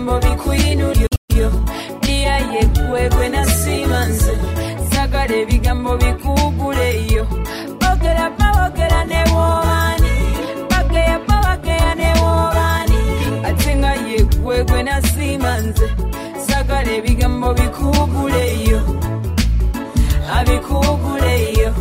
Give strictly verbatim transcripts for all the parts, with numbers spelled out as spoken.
bigambo bikuyinulyo dia yekwekwe nasimanze sagala ebigambo bikuguleyo ogera bawogera ne wobani bageya bawageya ne wobani atenga yekwekwe nasimanze sagala ebigambo bikuguleyo abikuguleyo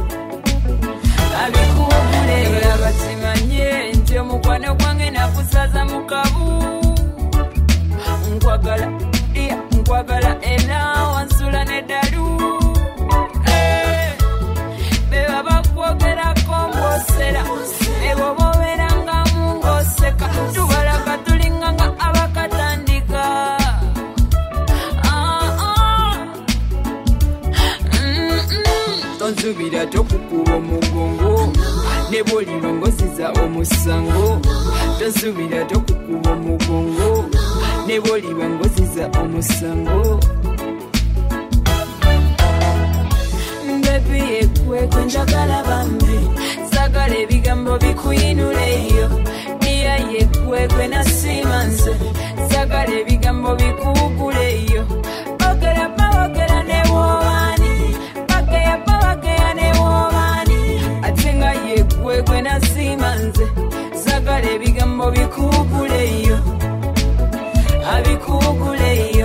abikuguleyo abatimanye nti omukwano gwange nakusaza mukabu nkwagala dia nkwagala era wansula neddalu beba bakwogerako ng'osera ebo boberanga ng'oseka tubalaga tulinganga abakatandika tonzubira tokukuba omugongo ne bw'olibongoziza omusango tonzubira tokukuba omugongo ne bw'olibongoziza omusango bebi yekwekwe njagala bambi sagala ebigambo bikuyinuleyo niya yekwekwe nasimanze sagala ebigambo bikuguleyo ogera bawogera ne wobani bageya bawageya ne wobani atenga yekwekwe nasimanze sagala ebigambo bikuguleyo abikuguleyo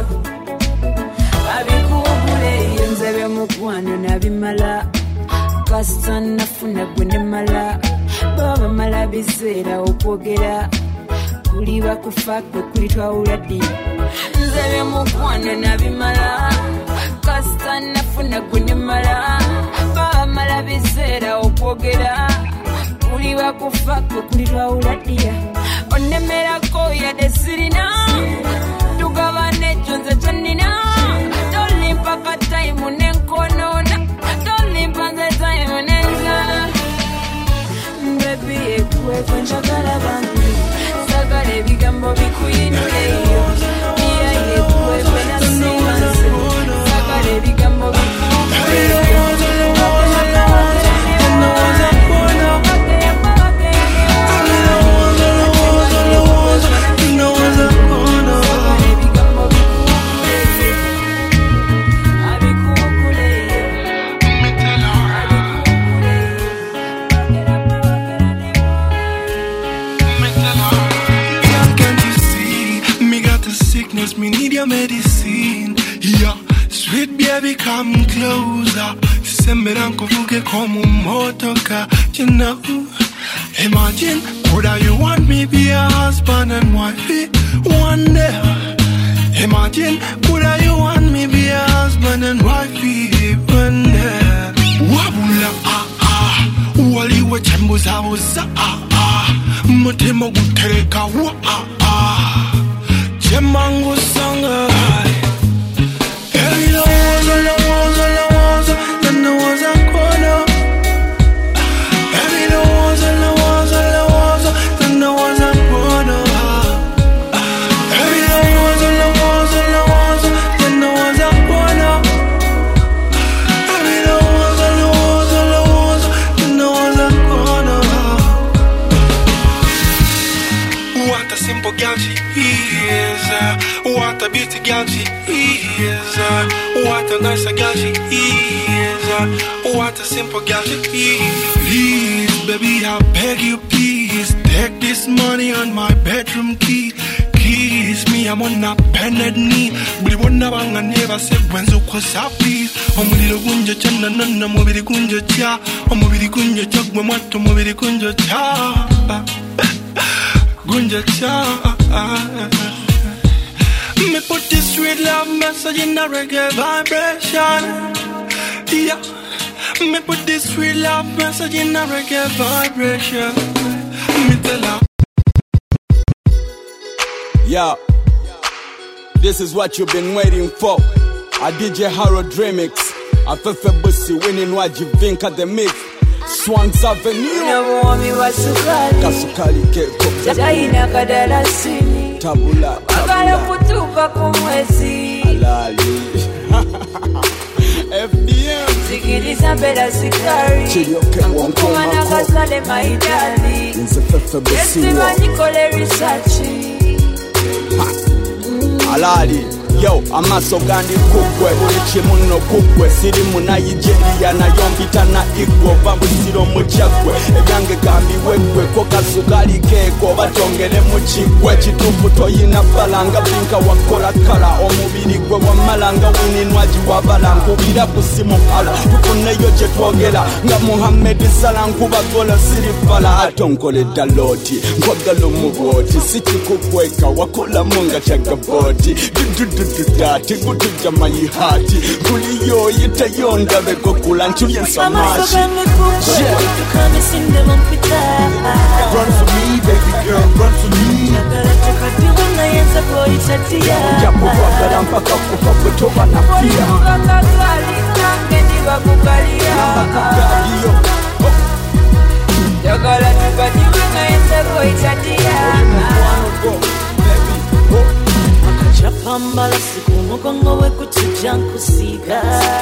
abikuguleyo nzebe mukwano nabimala kasita nafuna gwe nemala baba bamala biseera okwogera kuli bakufa kwe kuli twawula ddi nzebe mukwano nabimala kasita nafuna gwe nemala baba bamala biseera okwogera kuli bakufa kwe kuli twawula ddi onemerako yadde sirina tugabane jonze tonina tolimpa ka time nenkonona tolimpa nze time nenzala bebi yekwekwe njagala bambi sagala ebigambo bikuyinuleyo iya yekwekwe nasimanze sagala ebigambo bikuyinuleyo Me need your medicine, yeah. Sweet baby, come closer. Send me down, kuvuke como motoka. You know, imagine, would you want me be a husband and wife one day? Imagine, would you want me be a husband and wife one day? Wabula ah ah, wali wa chambu zawoza ah ah, mutemo gutereka wa ah ah. Chemango sanga every no was all I was all I was then there was a corner every no was all I was all I was then there was a corner every no was all I was all I was then there was a corner every no was all I was all I was then there was a corner. What a simple girl she is. What a beauty girl she is. What a nice girl she is. What a simple girl she is. Please, baby, I beg you, please take this money on my bedroom key. Kiss me, I'm on a bended knee. But you won't I never said when so close up, please. I'm with the gunja chana, nana, mobile gunja cha. I'm with the gunja chug, mamato, mobile gunja cha. Gunja cha. Me put this sweet love message in a reggae vibration. Yeah. Me put this sweet love message in a reggae vibration. Me tell her. Yeah. This is what you've been waiting for. A D J Harold remix. A Fefe Busi winning Wajivinka the mix. Swans Avenue. Namuomi wa sukari Kasukari keko Jaina kadala sini Tabula Wakala kutupa kumwezi Alali F D M Sikiliza bela sikari Chilioke Ankukuma na gazale maidali Nze Fefe Busi Yesiba nikole risachi halali. Yo, amaso gandi kukwe, buli kimu nno kukwe. Sirimu na Nigeria na yompita na igwo, babusiro muchakwe. Ebyange kambiwekwe, koka sukali keko, batongere muchikwe. Chitufu toyina balanga, blinka wakola kala. Omubiri gwe wamalanga, wininwaji wabala. Nkubira kusimu hala, tukuneyo chetwogera. Nga Muhammad Salah, nkubagola sirifala. Atonkole daloti, nkwagalo muboti. Sichikukweka, wakola munga chagaboti. Dati kutuja mali hati kuliyo yitayonda beko kula nchuye samashi. Yeah. Run for me, baby girl, run for me. Japo wakala mpaka kukakutoba na pia Jagala tukadiwe na yenza kuitatia Chapambala siku mugongo we kutuja nkusiga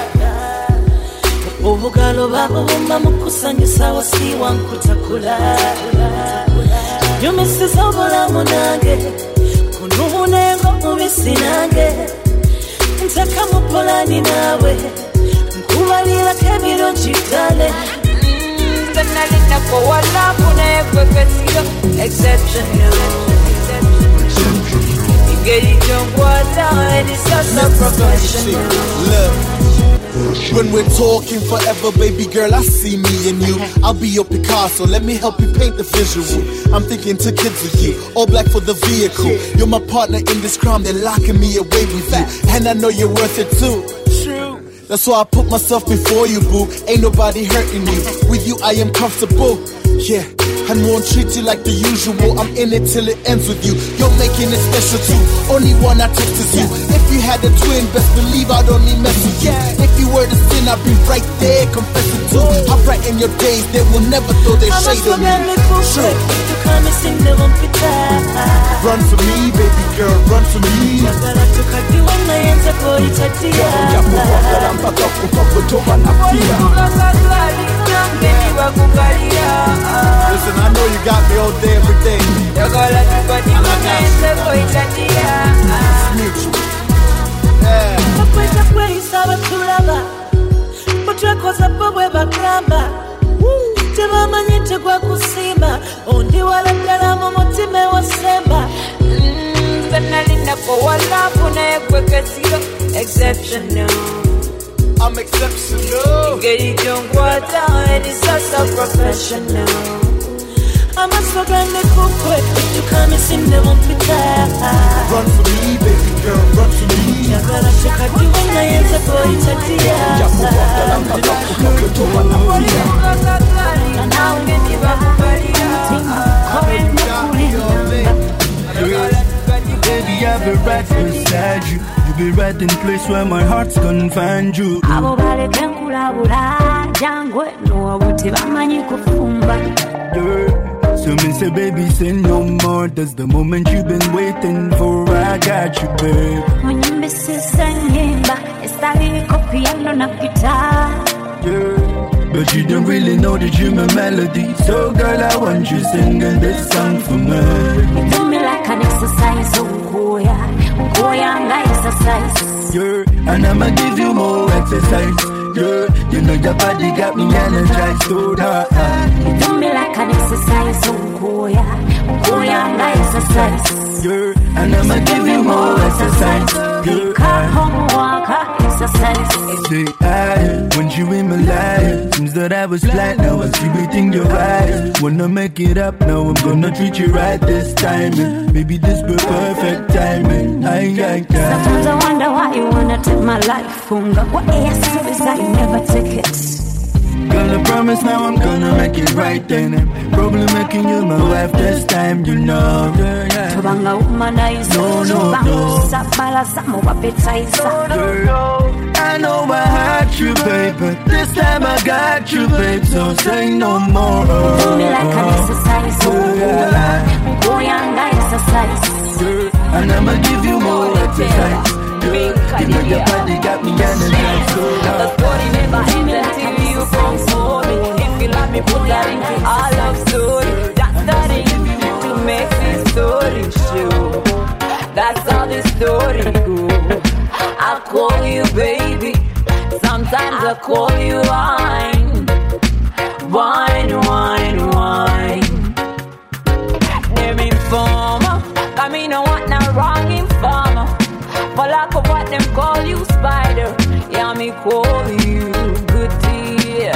Ubugalo babo bumba mukusanyisa wasiwa nkutakula Yumisiza obulamu nange Kunumunengo mubisi nange Ntaka mupolani nawe Nkubalira kebiro njitale Nalina kwa walafu na ekwe kwesiyo Exceptional Get it done, what down, it's just a professional. Look, when we're talking forever, baby girl, I see me and you. I'll be your Picasso, let me help you paint the visual. I'm thinking to kids with you, all black for the vehicle. You're my partner in this crime, they're locking me away with you. And I know you're worth it too. True. That's why I put myself before you, boo. Ain't nobody hurting you. With you, I am comfortable. Yeah. I won't treat you like the usual. I'm in it till it ends with you. You're making it special too. Only one I text is you. If you had a twin, best believe I'd only mess with you. If you were to sin, I'd be right there, confess it too. I'll brighten your days, they will never throw their shade on me. Sure. Run for me, baby girl, run for me. Japo wakala mpaka kukakutoba na pia Listen, I know you got me all day, every day. Exceptional. I'm exceptional. Get it done, what down, it's just a professional. I'm a slogan that cook quick. You come and sing the one with that. Run for me, baby girl, run for me. Jagala cheka diwe na yenza kuitatia. Japo wakala mpaka kukakutoba na pia Na ungeni bakubalia Baby, I've been right beside you. You've been right in the place where my heart's gonna find you. Abo bale kenkulabula jangwe no buti bamanyi kufumba. Yeah. So me say, baby, say no more. That's the moment you've been waiting for. I got you, babe. Unyimbe sisa nyimba estali kopiano na guitar. Yeah. But you don't really know the human melody. So girl, I want you singing this song for me. You do me like an exercise, oh Koya, Koya nga exercise. Yeah, and I'ma give you more exercise. Yeah, you know your body got me energized. So that you do me like an exercise, oh Koya, Koya nga exercise. Yeah, and I'ma give you more exercise. Yeah, come walk, exercise. Say I, when you in my life, seems that I was blind, now I see waiting your eyes. Wanna make it up, now I'm gonna treat you right this time. And maybe this be perfect timing. I ain't got time. Sometimes I wonder why you wanna take my life. What ass is that you never take it? Girl, I promise now I'm gonna make it right then. I'm probably making you my wife this time, you know. Yeah, yeah. Tubanga umanize, no, no, no. Sabala samo appetizer. Girl, I know I had you, babe, but this time I got you, babe. So say no more. Do me like an exercise, oh yeah. Go young exercise. Girl, and I'ma give you more exercise. Girl, you know your body got me energized. So the story never ends until you come for me. If you love me, put that into our love story. That's the thing to make this story show. That's all. how this story go. I call you baby, sometimes I call you wine. Wine, wine, wine. Them informer, cause me no want no wrong informer. For lack of what them call you spider, yeah me call you goodie.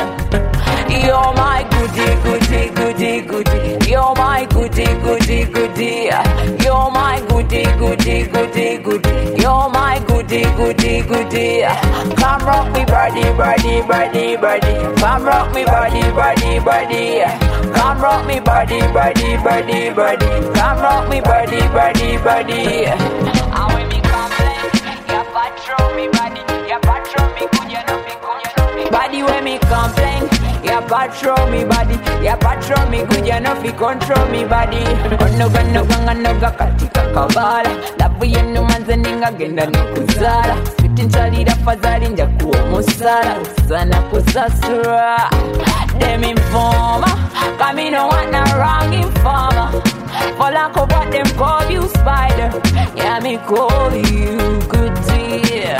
You're my goodie, goodie, goodie, goodie. You're my goodie, goodie, goodie. You're my goodie, goodie, goodie, goodie. You're my goodie, goodie, goodie. Come rock me body, body, body, body. Come rock me body, body, body. Come rock me body, body, body, body. Come rock me body, body, body. And when me complain, you patrol me body, you patrol me good, you know me good, you know me. Body when me complain. Ya patrol me body, ya patrol me good, ya no fi control me body. Onoga noga noga katika kabala, labu yenu manze ninga genda nikuzala. Sweetin chalida fazali nja kuwa musala, sana kusasura. Them informer, cause me no want no wrong informer. For lack of what them call you spider, yeah me call you goodie.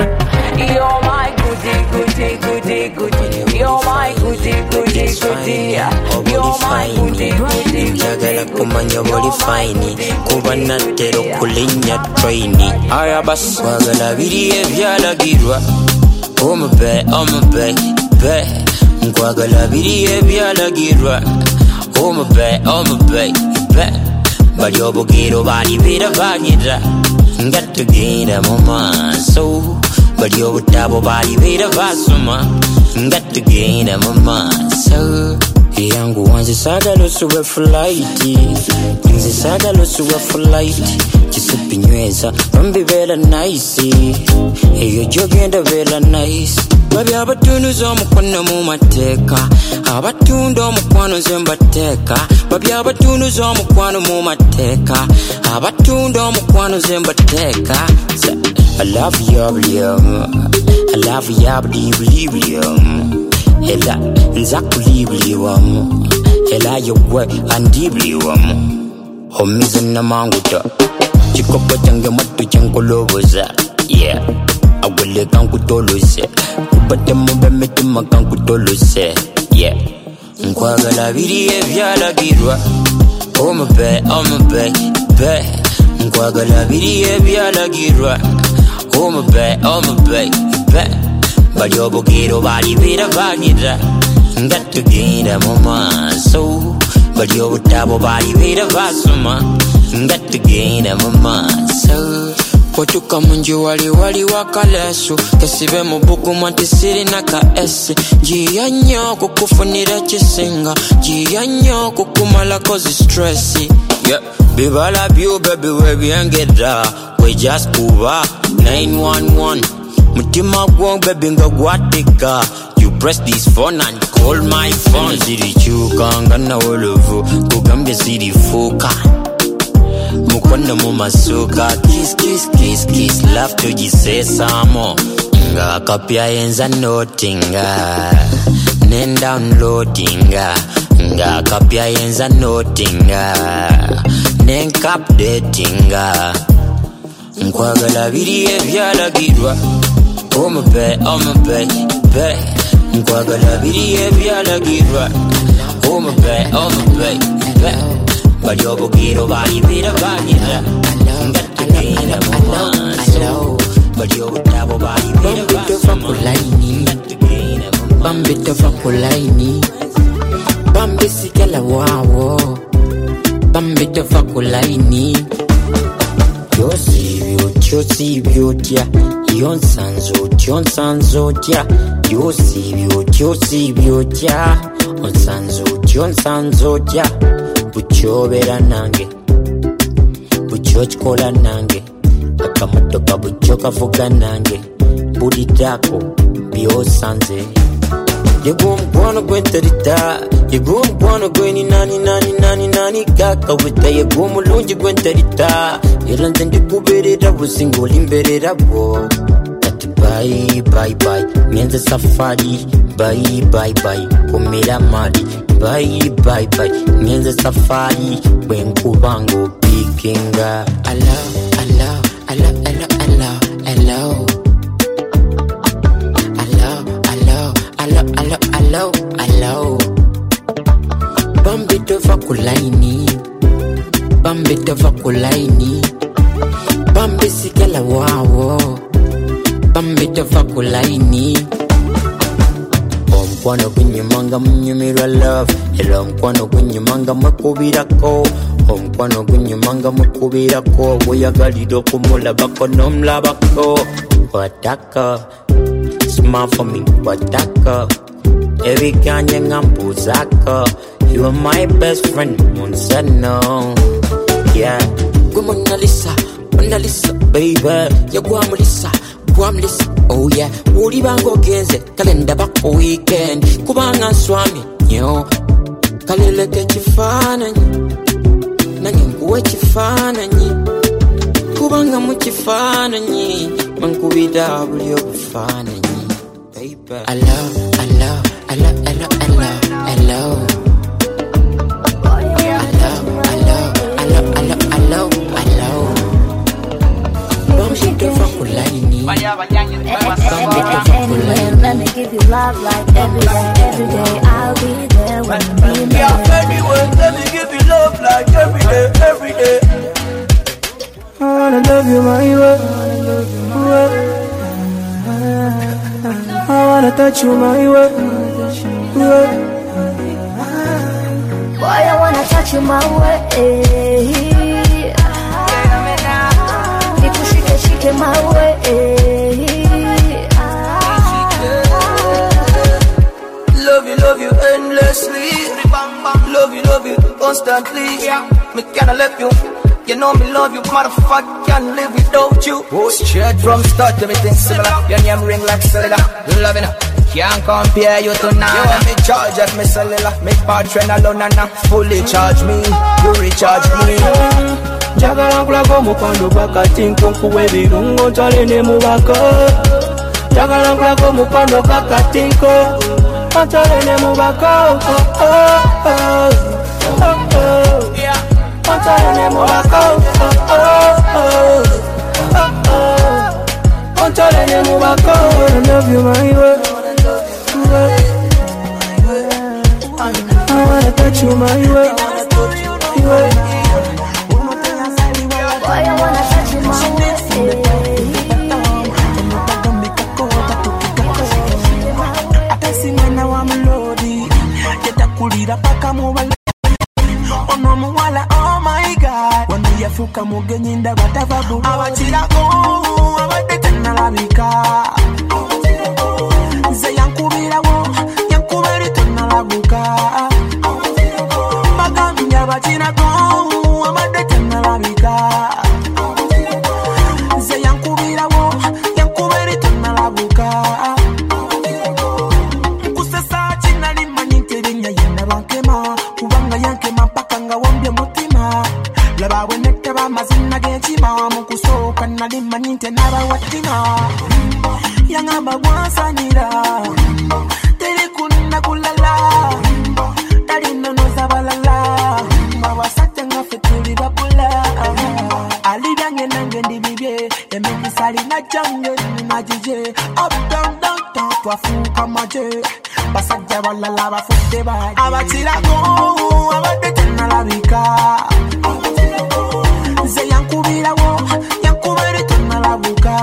You're my goodie, goodie, goodie, goodie. You're my goodie, goodie, goodie. You're my goodie, goodie, goodie. Jagala kumanya boli fine, kuba natero kulinya traini. Aya bas wagala biri ebyalagirwa. Omu be, omu be, be. Nkwagala biri ebyalagirwa. Omu be, omu be, be. Bali obugiro bali bira banyira. Ngatugenda mu maaso. Bali obutabo bali bira basoma. Ngatugenda mu maaso. Yangu wanzi sagalo suwe flighti. Nzi sagalo suwe flighti. Chisupi nyweza Bambi vela nice. Eyo jogenda vela nice. Babi abatunu zomukwano mumateka. Abatunda omukwano zembateka. Babi abatunu zomukwano mumateka. Abatunda omukwano zembateka. I love you, I love you, I believe you. Ela nzakulibliwamu, ela yowe andibliwamu. Homiza na manguta, chikopa change matu chankoloboza. Yeah, awele kankutolose, kubate mube mitima kankutolose. Yeah, nkwagala biri ebyalagirwa. Omu be, omu be, be. Nkwagala biri ebyalagirwa. Omu be, omu be, be. Bali obugiro bali bira banyira. Ngatugenda mu maaso. Bali obutabo bali bira basoma. Ngatugenda mu maaso. Kotuka munju wali wali wakalesu. Kesibe mu buku mwanti siri na ka esi. Jiya nyo kukufunira chisinga. Jiya nyo kukumala kozi stressi. Yeah, bibala biu baby we biangeda. We just kuba nine one one. Mutima gwong baby nga gwatika. You press this phone and call my phone. Ziri chuka ngana olovu. Kugambye ziri fuka. Mukwanda mu masuka. Kiss, kiss, kiss, kiss. Love to jisesa mo. Nga kapya yenza notinga. Nen downloadinga. Nga kapya yenza notinga. Nen kap datinga. Nkwagala biri ebyalagirwa. Omu be, omu be, be. Nkwagala biri ebyalagirwa. Omu be, omu be, be. Bali obugiro bali bira banyira. Ngatugenda mu maaso. Bali obutabo bali bira basoma. Ngatugenda mu maaso. Bambi tova kulaini. Bambi sikala wawo. Bambi tova kulaini. Yosibyo, yosibyo tya. Yonsanzo, yonsanzo tya. Yosibyo, yosibyo tya. Onsanzo, yonsanzo tya. Buchobera nange. Bucho chikola nange. Akamotoka bucho kavuga nange. Budi tako, byosanze. Yego mkwano gwenterita. Yego mkwano gweni nani nani nani nani kaka wita. Yego mulungi gwenterita. Yelanze ndikuberera busingoli mberera bo. Ati bye bye bye. Mienze safari. Bye bye bye. Kumira mali. Bye bye bye. Mienze safari. Wenkubango pikinga. I love, I love, I tova kulaini Bambi sikela wawo Bambi tova kulaini Omkwano kunyumanga mnyumirwa love Ela omkwano kunyumanga mwekubirako Omkwano kunyumanga mwekubirako Woyagalira okumulabako nomulabako Wataka Smile for me, wataka Every kanya ngambuzaka You are my best friend, Monsa no Yeah Gwe Mona Lisa, Mona Lisa baby Ya gwa Melissa, gwa Melissa Oh yeah, uli bango genze Kalenda bako weekend Kubanga swami, yo Kaleleke chifananyi Nanyi nguwe chifananyi Kubanga mu chifananyi Mankubida buli obufananyi Baby I love, I love, I love, I love, I love, I love I love, I love, I love, I love, I love, I love Don't you give up with lightning Anyway, let me give you love like every day, every day I'll be there when you need me. Yeah, anyway, let me give you love like every day, every day. I wanna love you my way. I wanna touch you my way. Boy, I wanna touch you my way. If you shake it, shake it my way. Love you, love you endlessly. Love you, love you constantly. Me can't let you. You know me love you, motherfucker, can't live without you. Straight from start, everything similar. Your name ring like cellular. Loving her, can't compare you to none. You want me charge at me cellular. Me patron alone and fully charge me. You recharge me. Jagala kulago mukwano kakatinko nkuwe birungo ntwalene mubako. Jagala kulago mukwano kakatinko ntwalene mubako. Oh oh oh oh oh. Ntwalene mubako. Oh oh oh oh oh. Ntwalene mubako. I love you my way. I wanna touch you my way. Boy, I wanna touch you my way. Atasimana wa melody yetakulira paka mubala ono muwala oh my god wano yafuka mugenyi nda batavabu abachirako abadde tanalabika ze yankubirawo yankubiri tanalabuka bagambye abachirako abadde tanalabika ze yankubirawo yankubiri tanalabuka kusasa chinali manyinterinya yenda bankema kubanga yankema mpaka nga wombye mutima laba bwenette bamazina g'ekima mu kusooka nali manyinte n'abawatima yangamba gwansanira teri kunna kulala talinonoza balala abasajja ngaffe tuli bakula ali byange nange ndi bibye emikisa alina jange ninagije up down down down twafuuka maje basajja balala bafudde baje abakirako abadde tennalabika ze yankubirawo yankubiri tennalabuka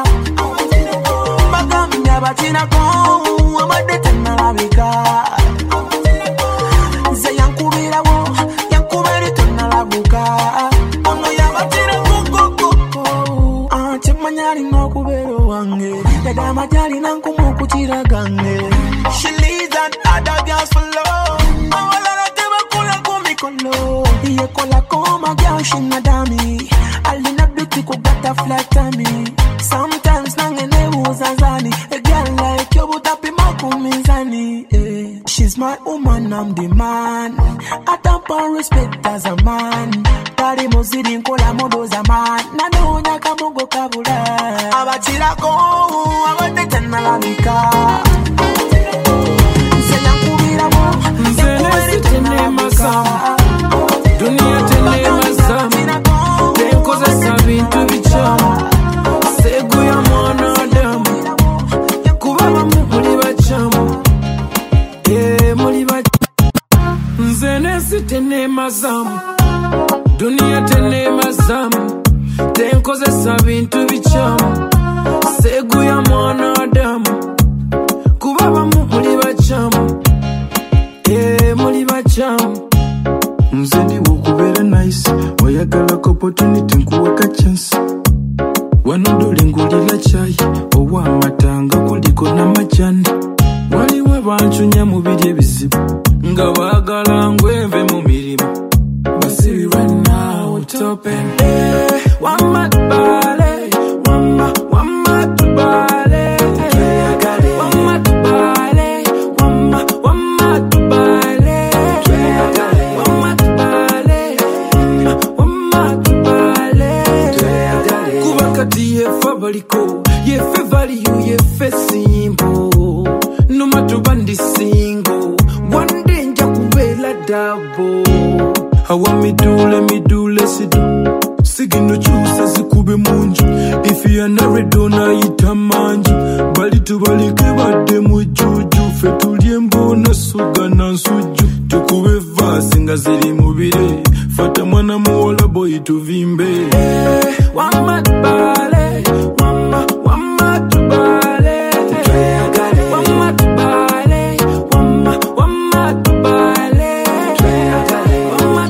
bagambye abakirako abadde tennalabika ze yankubirawo yankubiri tennalabuka ono yabakirako kokoko akimanya alina okubeera wange yadde amajali nankumu okukiragange. She leads and other girls follow. Awalala tebakula kumikono. Iye kola koma girl she na dami. Alina beauty ko butterfly tummy. Sometimes nangene uzazani. A girl like you butapi makumizani. Eh. She's my woman, I'm the man. Atampa respect as a man. Tari muzidi nkola modo za man. Nanonya kamongo kabula. Abachirako abate tanalabika. Dunia tene masamu tenkozesa bintu bichamu segu ya mwanadamu kuba bamu muli bachamu eh muli bachamu nze nesi tene masamu dunia tene tenkozesa bintu bichamu seguya mwana adamu kuba bamu muli bachamu eh muli bachamu nze ndi wokubera nice wayagala opportunity nkuwaka chance wanodole ngulira chai owa matanga kuliko n'amajani waliwo banchunya mu biri ebizibu nga baagala ngweve mu mirimu basibi bannawo topen wamma tubale wamma wamma tubale wamma tubale wamma wamma tubale wamma tubale wamma tubale kuba kati yefa baliko yefe value yefe simple no matter bandi single one day nja kubela double hawa midule midule sidu sigino chusa zikube munju if you are not na itamanju bali tubalike bade mujuju fetulie mbona suga na nsuju tukube vasi nga ziri mubire fata mwana muola boy tuvimbe eh, wama tubale wama wama tubale wama tubale wama wama tubale wama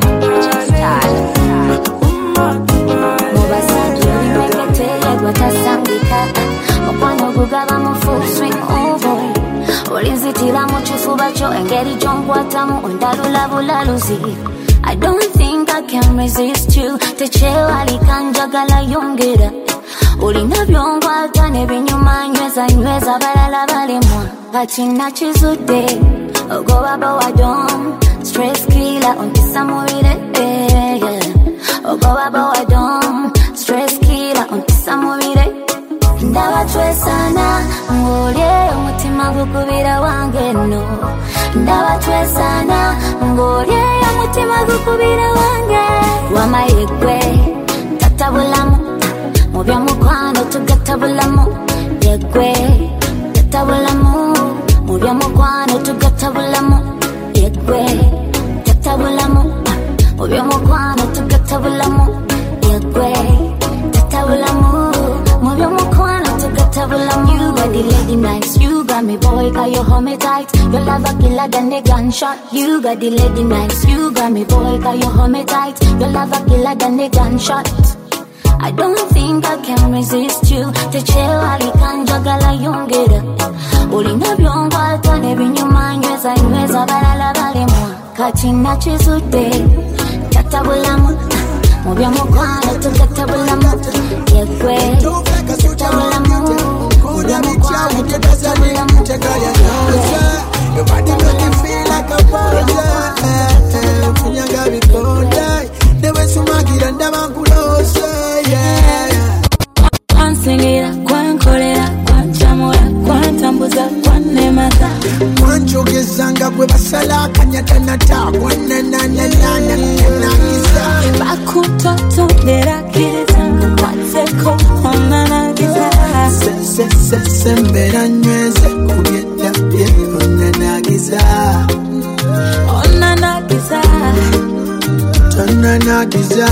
tubale mubasajja ulimweketeye gwatasangika okwano gugaba mu full swing oh boy olinzitira mu kifuba kyo engeri gyonkwatamu ondalulabulaluzi I don't think I can resist you Techewa likanjagala yongera Ulina byongwata nebinyuma nyweza nyweza balala balemwa Kati nachizude Ogowa bowa dom Stress killer ontisa mubire Ogowa bowa dom Stress killer ontisa mubire Ndaba twesana ngolye omutima gukubira wange no Ndaba twesana ngolye omutima gukubira wange wamayegwe tatabulamu mubya mukwano tugatabulamu yegwe tatabulamu mubya mukwano tugatabulamu yegwe tatabulamu mubya mukwano tugatabulamu yegwe tatabulamu mubya mukwano tugatabulamu. You got the lady nice, you got me boy, got your hold me tight. Your love a killer than the gunshot. You got the lady nice, you got me boy, got your hold me tight. Your love a killer than the gunshot. I don't think I can resist you. Techewa likanjagala yongera Ulina byongwata nebinyuma nyweza nyweza balala balemwa Kati nachizude tatabulamu mubya mukwano tugatabulamu yegwe tatabulamu mubya mukwano tugatabulamu Your body make me feel like a boy. Funyaga bikonda Dewe sumagira ndabankulose yeah. Kwansingira, kwankolera, kwanchamura, kwantambuza, kwanemata Kwanchogezanga kwe basala kanyatanata Kwananananana bakutotondera kirizanga kwatseko onanagiza Se se se se mbera nyweze kubyeta bye onanagiza onanagiza Tonanagiza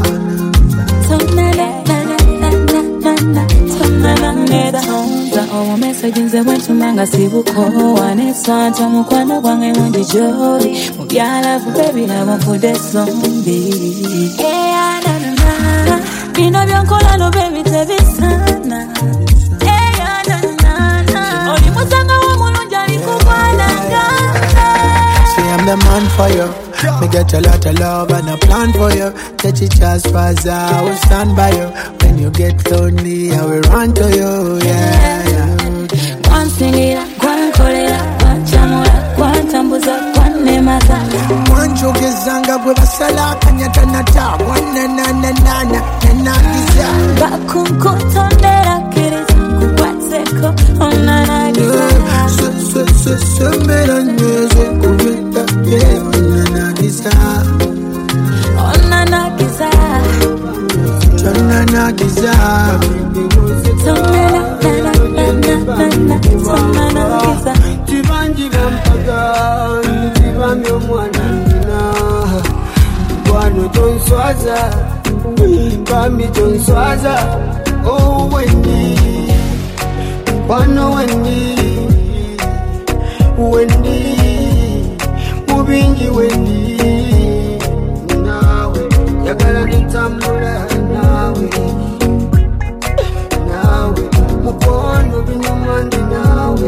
owo message nze bwentumanga sibuko waneswanta mukwano gwange mundijoli mubyalavu bebirabo nfudde zombi bino byonkola no bebi tebisana oli musanga womulungi alikugwananga. See I'm the man for you. Me get a lot of love and a plan for you. Get it just fast, I will stand by you. When you get lonely, I will run to you, yeah, yeah. Kwansingira, kwankolera, kwanchamura, kwantambuza, kwanemata Kwanchogezanga kwe basala kanyatanata Kwananananana nanagiza bakutotondera kirizanga kwatseko onanagiza Se se se se mbera nyweze kubyeta bye onanagiza onanagiza Tonanagiza tonanagiza Tibanjiga mpaga Tibamyo mwana nina Bwano tonswaza Bambi Jonswaza, oh Wendy, Wano Wendy, Wendy, Mubingi Wendy, nawe, yagala nitambula nawe, nawe, mukono binyumandi nawe,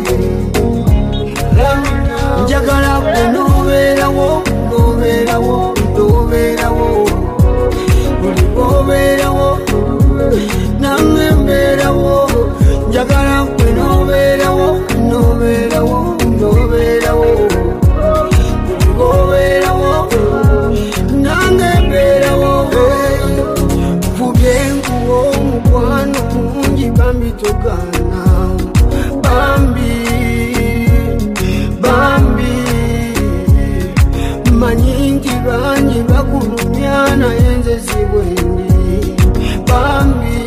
njagala kwe nuberawo, nuberawo, nuberawo. Oberawo, namemberawo, njagala kwe noberawo, noberawo, noberawo, oberawo, nangemberawo, kubyenkuwo mukwano mungi bambi togana, bambi, bambi, manyingi banyi bakulumyana enze zibweni. Bambi,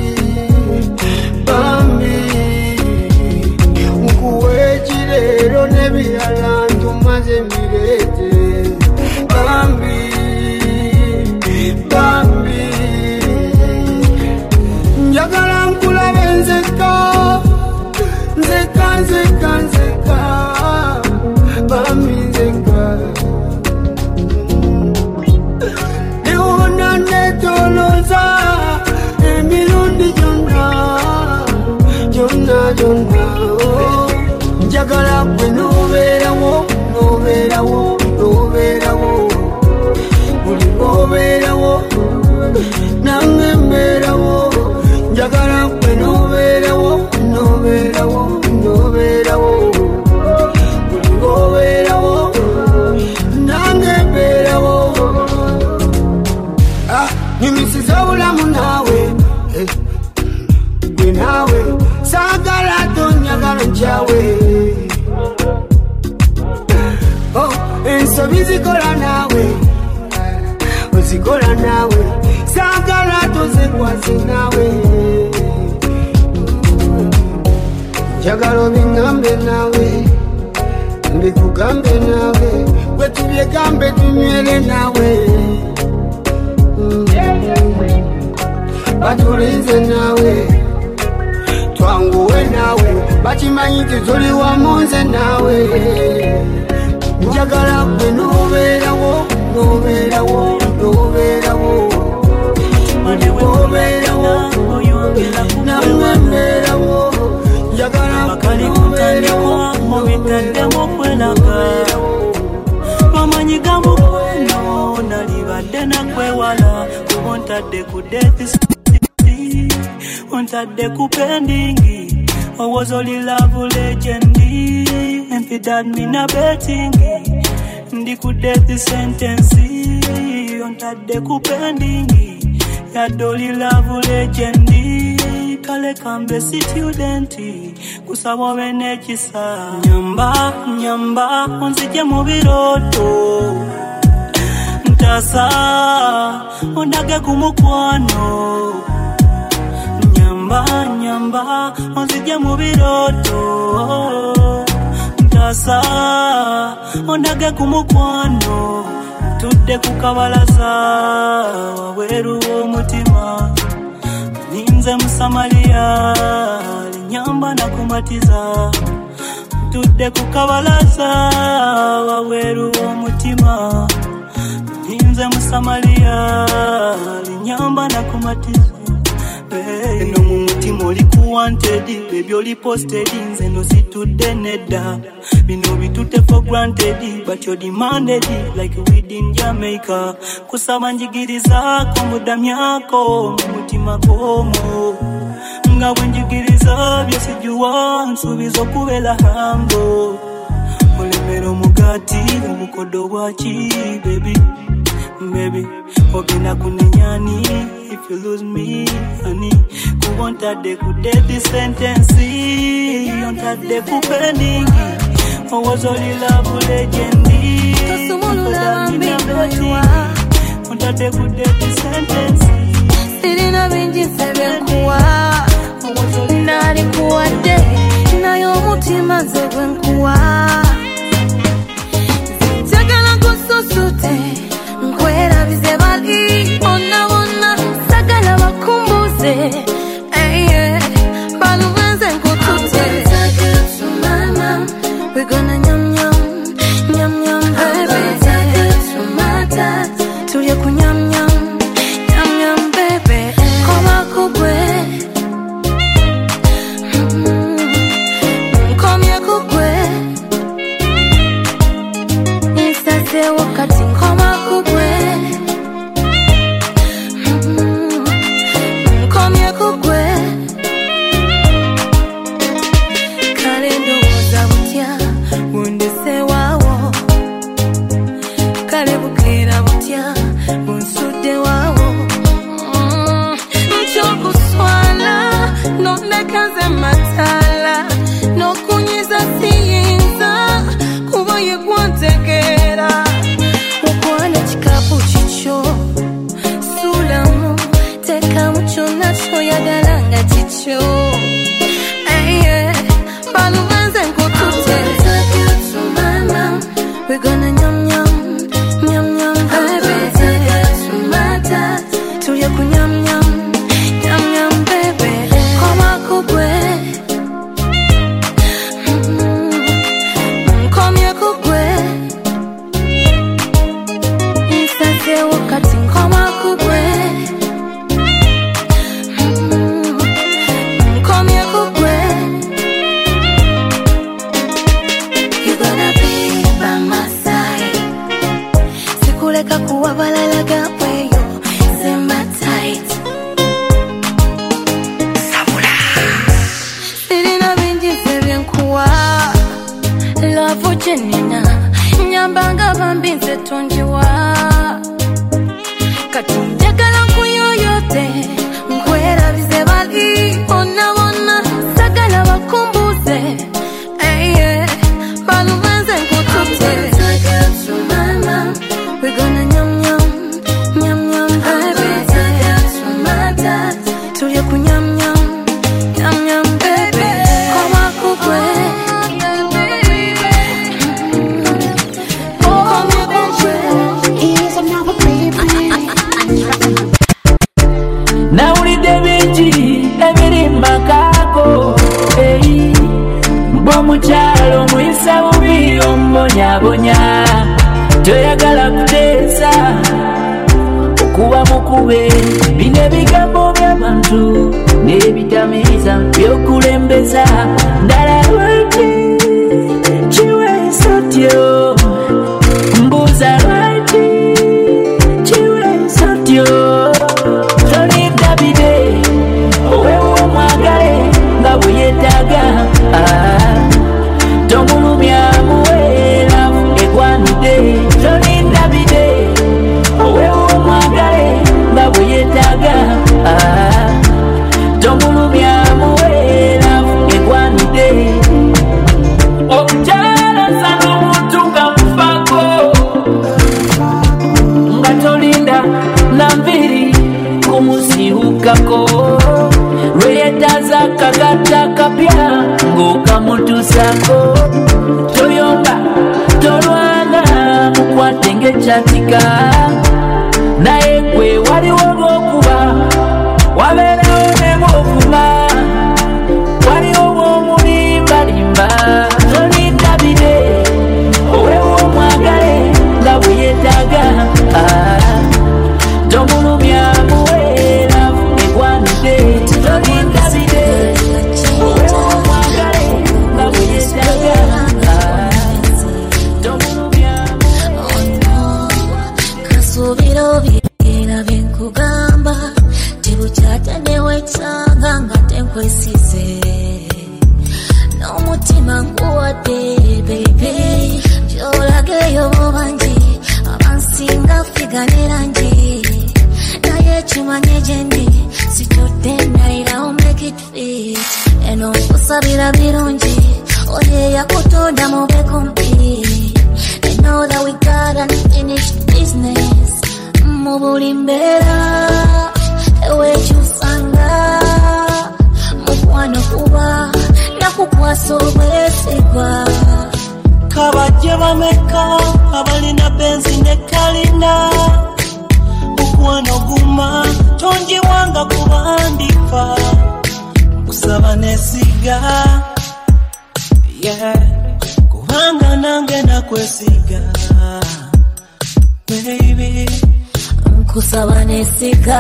Bambi, nkuwekirero nebiyalantu maze mbirete. Bambi, Bambi, njagala nkulabe nzeka, nzeka, nzeka, nzeka, Bambi nzeka. Neona netoloza. Jonna, Jonna, oh, njagala kwe noberawo, noberawo, noberawo, buli boberawo, nangemberawo, njagala kwe noberawo, noberawo, noberawo, buli boberawo, nangemberawo. Ah, nyumisiza obulamu nawe, eh, gwe nawe. Sagala tonyagala njawe. Oh, ensobi zikola nawe, ozikola nawe. Sagala tozekwase nawe. Njagala obingambe nawe, mbikugambe nawe, bwe tubyegambe tunywere nawe. Batulize nawe, twanguwe nawe, bakimanyi tuli wamu nze nawe. Njagala kwe noberawo, noberawo, noberawo, noberawo, nangemberawo, njagala kwe noberawo, mubitaddemu kwelaga. Bamanyi gamukweno, nalibadde nakwewala, kuba ontadde ku death. Ontadde ku pendingi, was only love legendi. And for that me na bettingi, ndi ku death sentence. Ontadde ku pendingi, ya doli love legendi. Kale kambe studenti, kusaba bene kisa. Nyamba, nyamba, onzije mu biroto. Ntasa, ondage ku mukwano. Nyamba, nyamba, onzije mu biroto. Ntasa, ondage ku mukwano. Tudde ku kabalaza, waweru omutima. Ninze Musamaliya, linyamba na kumatiza. Tudde ku kabalaza, waweru omutima. Ninze Musamaliya, linyamba na kumatiza. Eno mu mutima oli ku wanted, baby oli posted, nze no situdde nedda. Bino bitute for granted, but you're demanded like we did in Jamaica. Kusaba njigirizaako mudamyako mu mutima komo. Nga bwe njigiriza byesijuwa nsuubiza okubeera hambo. Olemera mugati omukodo bwaki baby, baby ogenda kunenyani if you lose me honey. Kubontadde ku death sentence, ontadde ku pendingi. I was only love legendi. Tosumulula mbindoywa, ontadde ku death sentence. Sirina bingi sebenkuwa, nali kuwadde naye omutima nze gwenkuwa. Njagala nkususute nkwerabize bali bonna bonna. you. Hey, yeah. Balubanze nkutute. Take you to my mom. We're gonna nyam nyam, nyam nyam, baby. Take you to my dad. Tuya ku nyam nyam, nyam nyam, baby. Koma kubwe. Mm-hmm. Komye kubwe. Isase wakati koma kubwe. Nina nyambanga bambinze tonjiwa kati njagala kuyoyote nkwera bize bali ona ona sagala bakumbuze hey yeah balubanze nkutute take you to my mom we're gonna nyam nyam nyam nyam baby take you to my dad tuye kunyam nyam nyam nyam baby koma kubwe Muchalo muisa ubi ombonya bonya toyagala kutesa okuba mukube bine bigambo by'abantu n'ebitamiza byokulembeza ndala lwaki chiwe sotyo mbuza lwaki chiwe sotyo toli Davide owewo mwagale nga bweyetaga Tomulumya muwela egwanide Jolly Davide owewo mwagale nga bweyetaga Tomulumya muwela egwanide Omukyala sana omuntu nga mufako nga tolinda nambiri kumusiukako lweyetaza kagata kapya ng'okamutusako toyomba tolwana mukwate ng'ekyatika naye gwe waliwo bw'okuba wabeerawo ne bw'ovuma waliwo bw'omulimbalimba Jolly Davide owewo mwagale nga bwe yeetaaga tomulumya muweera egwanide Jolly Davide Kasubiro byera benkugamba tebukyata newetanga nga tenkwesize n'omutima nkuwadde baby byolageyo bangi abansinga figanira nji naye kimanye gyendi sikyodde ndayirawo make it fit eno nkusabira birungi oye yakutonda mube kumpi and know that we got unfinished business mubuli mbeera ewekyusanga mukwano kuba nakukwasa obwesigwa kabajje bameka abalina benzi ne kalina mukwano guma tonjiwanga kubandifa kusaba nesiga yeah kubanga nange nakwesiga baby kusaba nesiga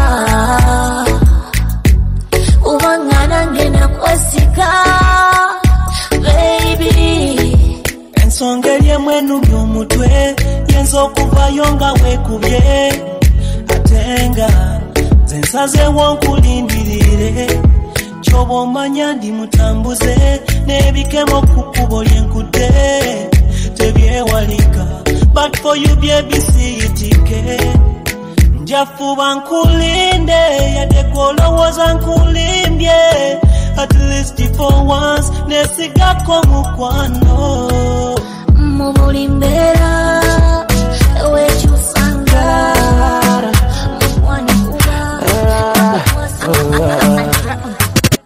kubanga nange nakwesiga baby ensonga eryemu enumya omutwe yenza okuvayo nga weekubye ate nga nze nsazeewo nkulindirire kyoba omanya ndi mutambuze n'ebikemo ku kkubo lyenkudde tebyewalika but for you baby siyitike njafuba nkulinde yadde gw'olowooza nkulimbye at least for once nesigako mukwano mubuli mbeera ewekyusanga mukwano kuba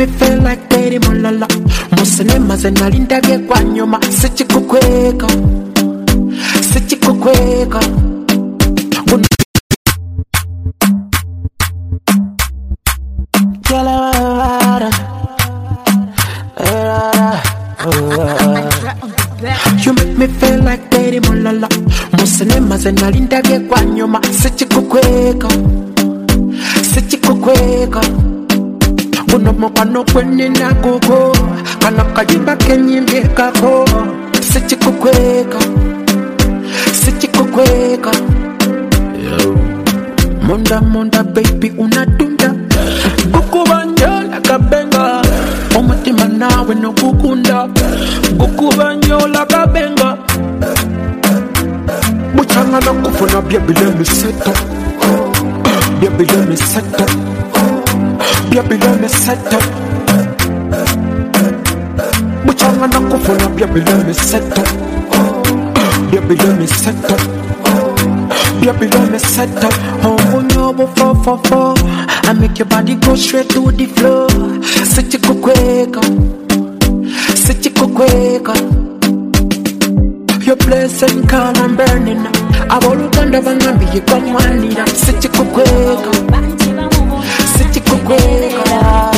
me feel like Daddy Malala. Musinema zenalinda bye kwa nyuma. Sichikukweka, sichikukweka. You make me feel like Daddy Malala. Musinema zenalinda bye kwa nyuma. Sichikukweka, sichikukweka. Uno mokano kwenye na gogo. Kana kajimba kenye mbeka ko. Sichikukweka, sichikukweka. Monda monda baby unadunda. Gukubanyo la kabenga. Omutima nawe no kukunda. Gukubanyo la kabenga. Muchanga na kufuna baby let me set up. Baby let me set up. Baby let me set up. Muchanga na kufuna baby let me set up. Baby let me set up. Baby let me set up. Oh no, four four four. I make your body go straight to the floor. Sichikukweka, sichikukweka. Your place and call I'm burning. I will look under the number you come one need. Sichikukweka, sichikukweka.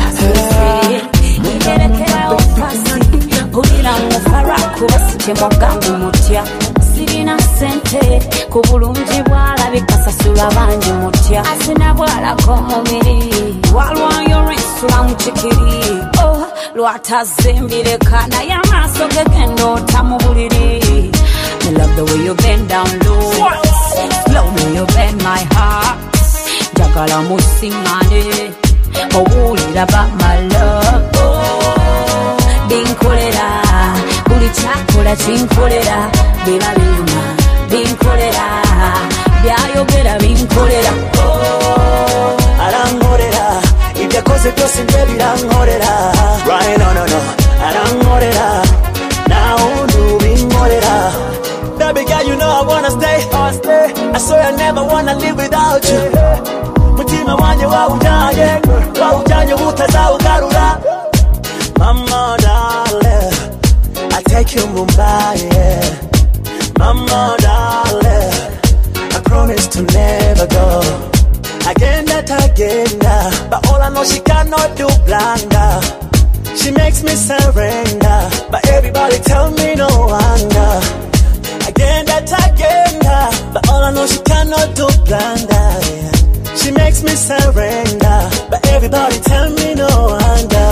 Pulira mufaraku basitemwa gangu mutya. Sirina sente ku bulungi bwalabika sasula bangi mutya. Asina bwalako mubiri walwayo ensula mu kikiri. Oh, lwatazimbireka naye amaaso ge genda ota mu buliri. I love the way you bend down low. Slowly you bend my heart. Jagala musiŋŋane owulira ba my love. Oh, binkolera buli kyakola kinkolera. Biba binyuma binkolera byayogera binkolera. Oh, arankorera ibyo akoze byose nje birankorera. Right no no no arankorera now do binkorera. Baby girl you know I wanna stay, I stay. I swear I never wanna live without you. Mutima wanje wawujanye wawujanye utazawugarura. Mama darling I take you Mumbai, yeah. Mama darling I promise to never go again that again, but all I know she cannot do blunder. She makes me surrender, but everybody tell me no wonder. Again that again, but all I know she cannot do blunder, yeah. She makes me surrender, but everybody tell me no wonder.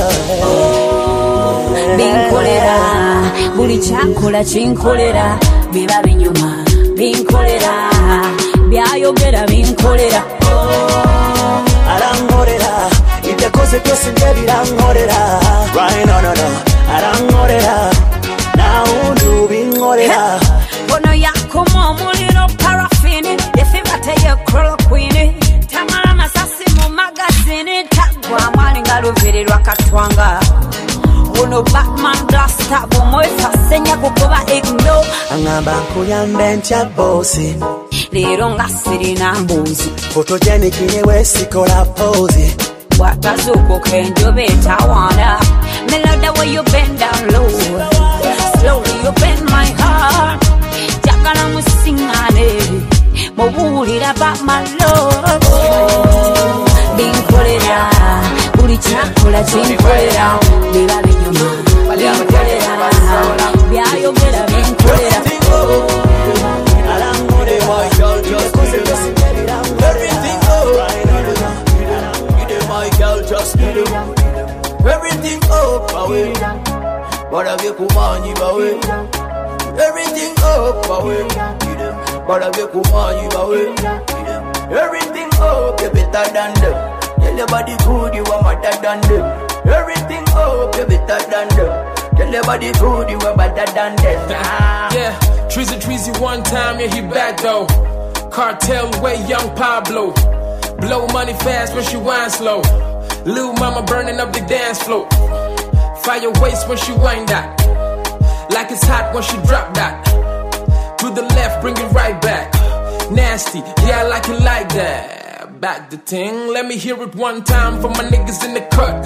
Oh, yeah. Binkolera buli kyakola kinkolera. Biba binyuma binkolera byayogera binkolera. Oh, arankorera ibyo akoze byose nje birankorera. Right no no no arankorera now do binkorera. Bono yakoma omuliro parafini efibateye chloroquine. Tamala masasi mu magazine tagwa mwali ngaluvirirwa katwanga. Uno Batman Rasta bumwesa senya kukuba igno. Angamba nkuyambe ntya bosi leero nga sirina mbuzi. Photogenic nyewe sikola pose. Watazuukuka enjobe etawaana. Me love the way you bend down low. Slowly you bend my heart. Jagala musiŋŋane mubuulira ba my love. Oh, binkolera buli kyakola kinkolera. Biba binyuma binkolera byayogera binkolera. Everything up away, but I get kumanyi bawe. Everything up away, but I get kumanyi bawe. Everything up, you better than them. Tell your body good, you are better than them. Everything up, you better than them. Tell your body good, you are better than them. Yeah, Treasy Treasy one time, yeah he back though. Cartel way, young Pablo. Blow money fast when she whine slow. Lil' mama burning up the dance floor. Fire waist when she wind that. Like it's hot when she drop that. To the left, bring it right back. Nasty, yeah I like it like that. Back the ting, let me hear it one time for my niggas in the cut. Yeah, all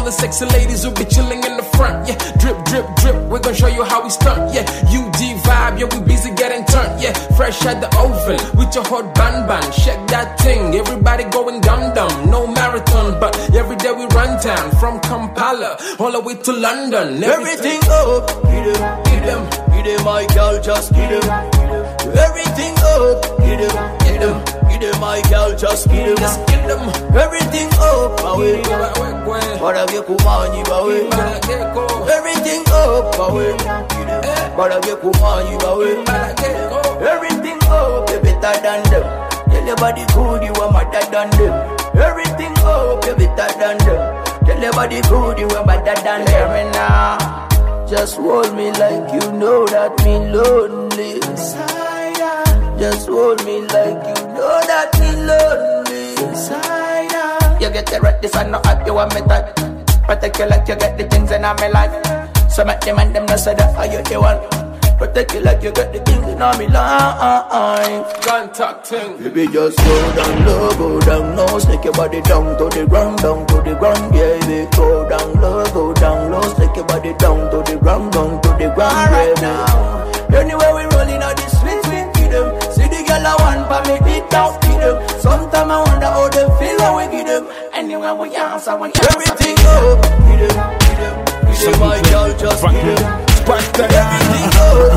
the sexy ladies will be chilling in the front. Yeah, drip, drip, drip. We're gonna show you how we stunt. Yeah, U D vibe. Yeah, we busy getting turned. Yeah, fresh at the oven with your hot ban ban. Shake that thing. Everybody going dum dum. No marathon, but every day we run town from Kampala all the way to London. Everything, everything up, get them, get them, get them, my girl, just get them. Everything up, get them, get them, get them, my girl, just get them. Just get them. Everything up, away. But I get kumani away. Everything up, away. But I get kumani away. Everything up, you better than them. Tell your body good, you are better than them. Everything up, you better than them. Tell your body good, you are better than them. And now, just hold me like you know that me lonely. Just hold me like you know that me lonely. You get the right, this one not up, you want me that. Protect you like you get the things in my life. So make them and them not say that are you the one. Protect you like you get the things in my life. Contact thing. Baby, just go down low, go down low. Stick your body down to the ground, down to the ground. Yeah, baby, go down low, go down low. Stick your body down to the ground, down to the ground. Right now, anywhere we rolling out this sweet, sweet freedom. See the girl I want, but me beat down freedom. Sometimes I wonder how they feel when we get them. Anywhere we answer, we answer. Everything up, freedom, freedom, freedom. My girl just freedom. Everything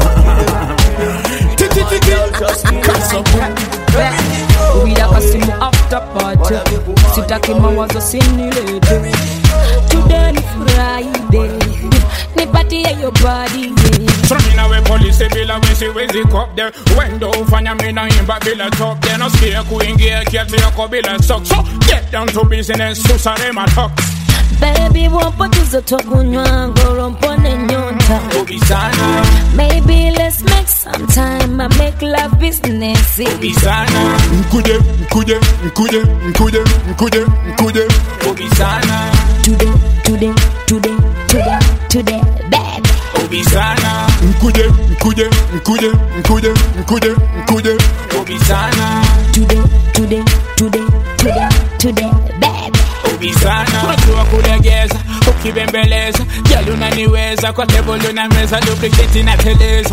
Uwira simu after party sitaki mawazo sinilete. Today ni Friday, nipatie your body. Tramina we police bila we see we zik up there. Wendo ufanya mina imba bila top there. No scare kuingia kiatu yako bila socks. So get down to business, susare my talks. Baby, wampo tuzo tokunywa ngoro mpone nyonta. Ubisana. Maybe let's make some time. I make love business. Ubisana. Nkude, nkude, nkude, nkude, nkude, nkude. Ubisana. Today, today, today, today, today, bad. Ubisana. Nkude, nkude, nkude, nkude, nkude, nkude. Ubisana. Today, today, today, today, today, bad. Ubisana. Unajua kulegeza, ukibembeleza. Jali unaniweza, kwa table na meza. Duplicate na teleza.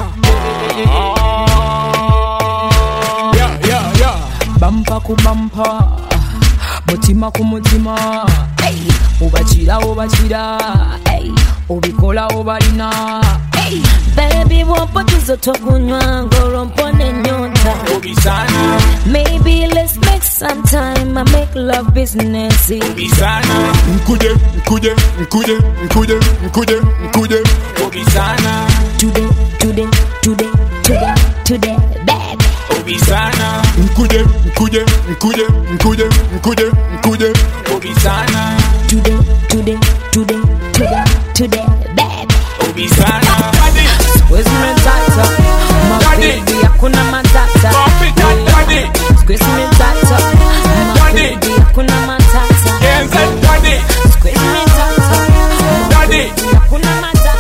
Yeah, yeah, yeah. Bumper ku bumper, mutima ku mutima. Hey, ubachira ubachira. Hey, ubikola ubalina. Hey, baby wampo tuzo tokunywa ngoro mpone nyonta. Ubisana. Maybe let's make some time. I make love business. Ubisana. Nkude, nkude, nkude, nkude, nkude, nkude. Ubisana. Today, today, today, today, today, bad. Ubisana. Nkude, nkude, nkude, nkude, nkude, nkude. Ubisana. Today, today, today, today, today, bad. Ubisana. Squeeze me tata, my baby, hakuna matata. Squeeze me tata, my baby, hakuna matata. Squeeze me tata, my baby, hakuna matata.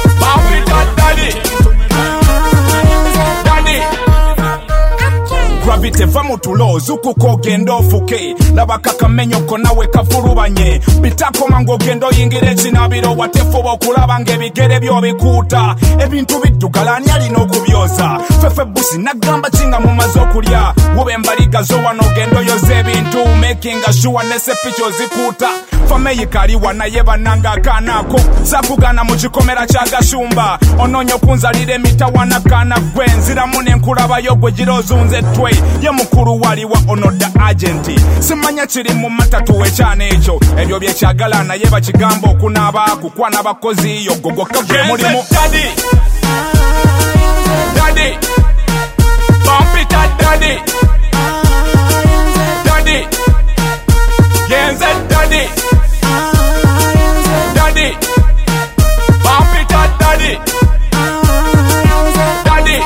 Gravity va mutulo zukuko gendo fuke labakaka menyoko nawe kafurubanye bitako mango gendo yingire kinabiro watefo bokulaba ngebigere byo bikuta ebintu bidugalani ali no kubyoza fefe busi nagamba kinga mu mazokulya wobe mbaliga zo wano gendo yoze bintu making sure nese pictures zikuta fameyi kali wana yeba nanga kanako sakugana mu kikomera kya gashumba ononyo kunzalire mitawana kana gwenzira mune nkulaba yogwe girozunze twe ye mukuru waliwa onoda agenti simanya kiri mu matatu wekyana ekyo ebyo byekyagala naye bakigambo okunaba kukwana bakozi yo gogo kagwe mulimu daddy daddy bump it at daddy daddy yenze daddy daddy bump it at daddy daddy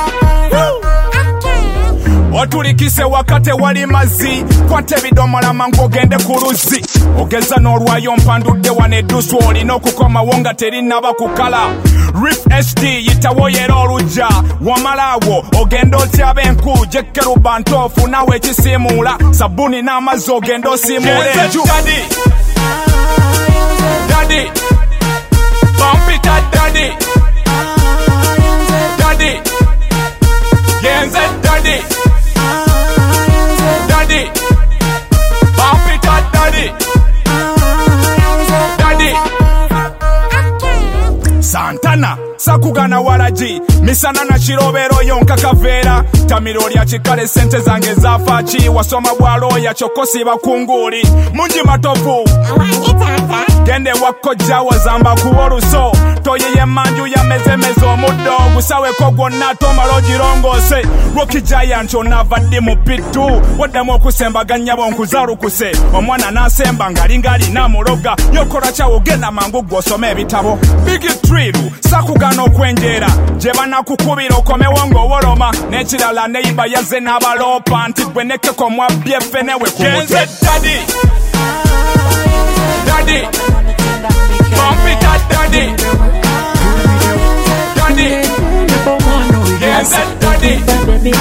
otulikise wakate wali mazi kwate bidomola mangu ogende ku luzzi ogeza n'olwayo mpandudde wanedusu olina okukoma wonga terinaba kukala Rif S D yitawo yera olujja wamalaawo ogenda otyaba enku jekkeruba ntoofu nawe ekisiimuula sabuni n'amazzi ogenda osiimuula enju daddy sakugana walaji misana na kirobero yonka kavera tamiro lya chikale sente zange zafachi wasoma bwaloya chokosi bakunguli munji matofu gende wakojja wazamba kuwoluso toyeye manju ya mezemeze omuddo gusaweko gwonna tomalogi rongose Rocky Giant onavadde mu pitu waddamu okusembaganya bonkuzalukuse omwana nasemba ngalingali namuloga yokola kyawo genda mangu gwosoma ebitabo Big Trill sakugana okwenjera gye banakukubira okomewo ng'owoloma n'ekirala neiba yazze n'abaloopa nti gwe nekkeko mwabbye ffenewe ku mutwe Daddy Daddy Bump it up Daddy Daddy Yes Daddy Daddy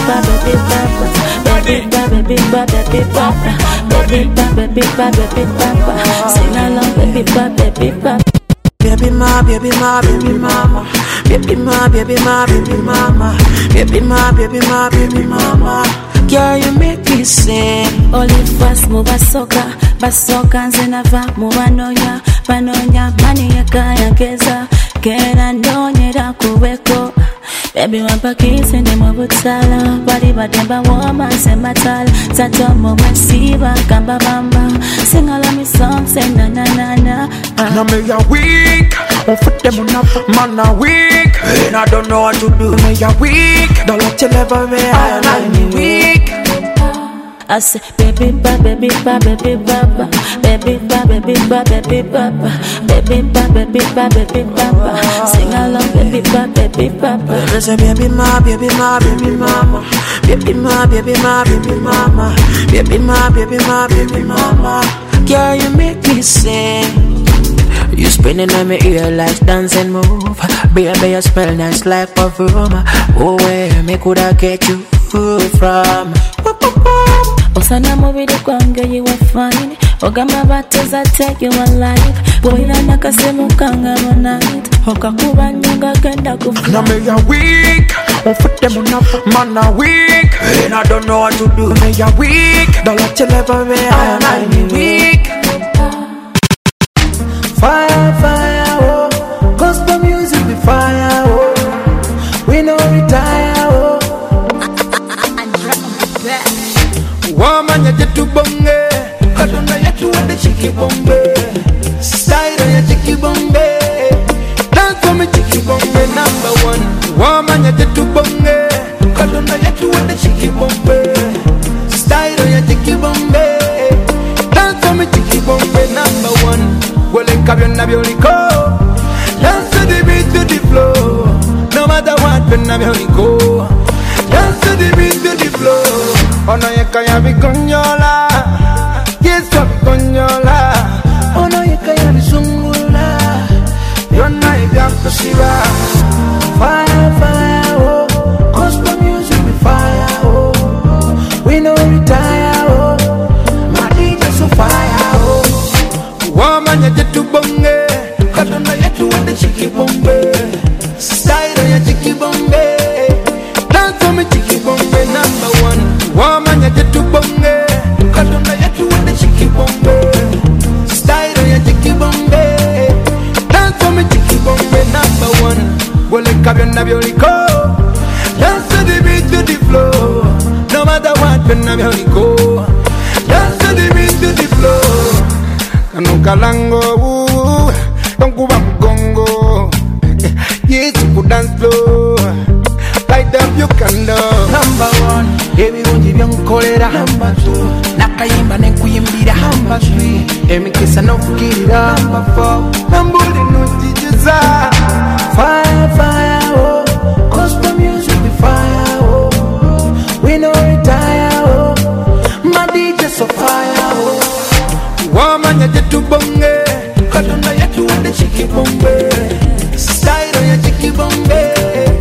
Baby, baby, papa, baby, baby, baby, papa, sing along, baby, baby, papa. Baby ma, baby ma, baby mama, baby ma, baby ma, baby mama, baby ma, baby ma, baby mama. Girl, you make me sing. Only fast move basoka, basoka nze nava mu banonya, banonya mani yakayageza, kera ndonyera kuweko. Baby wampa kisi ndi mwabutala Wali bademba woma sematala Tato mwa siba kamba bamba Sing all of me songs say na na na na uh. Now me a weak On foot them on up Man a weak And I don't know what to do Me a weak Don't let you never be I and me weak I say baby ba baby ba baby ba baby ba baby ba baby ba baby ba baby ba baby ba sing along baby ba baby ba I say baby ma baby ma baby mama baby ma baby ma baby mama baby ma baby ma baby mama girl you make me sing. You spinning on my ear like dancing move. Baby you smell nice like perfume. Oh where me coulda get you from? Osana mubiri kwange you were fine. Ogamba bateza take you alive. Boyina nakasemu kanga night. Okakuba nyonga genda kufa. Now me a weak. On foot them on up. Man a weak. And I don't know what to do. Me a weak. Don't let you never be I am weak. Fire, fire, oh. Gospel music be fire, oh. We no retire, oh. Woman ya jetu bonge Kadona yetu wende chiki bombe Style ya chiki bombe Dance for me chiki bombe number one Woman ya jetu bonge Kadona yetu wende chiki bombe Style ya chiki bombe Dance for me chiki bombe number one Wole kabyon na bioliko Dance to the beat to the flow No matter what when na bioliko Dance to the beat to the flow Ono yeka ya bikonyola Yes wa bikonyola Ono yeka ya bisungula Yona yeka kushiba Fire, fire, oh Gospel music be fire, oh We no retire, oh My D J so fire, oh Woman ya jetu bonge Kadona yetu wende chiki bombe Style ya chiki bombe Dance for me chiki bombe number one Woman ya jetu bonge Kadona yetu wende chiki bombe Style ya chiki bombe Dance for me chiki bombe number one Wole kabyon na bioliko Dance to the beat to the flow No matter what when na bioliko Dance to the beat to the flow Kanu kalango uh, Tonkuba mgongo Yes you dance flow Light up your candle. Number one, baby unji byankolera. Number two, nakayimba nenkuyimbira. Number three, emikisa nokukirira. Number four, nambuli nutijiza. Fire, fire, oh. Gospel music be fire, oh. We no retire, oh. My D J so fire, oh. Woman ya jetu bonge. Kadona yetu wende chiki bombe. Style ya chiki bombe.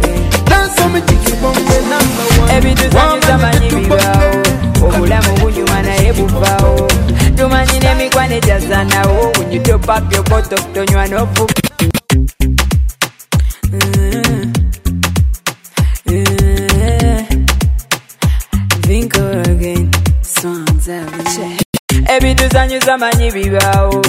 Ebintu zanyu zamanyi bibaawo obulamu bunyuma naye buvaawo tumanyi n'emikwano egyazanawo when you top up your bottle tonywa n'ofu think again songs every check ebintu zanyu zamanyi bibaawo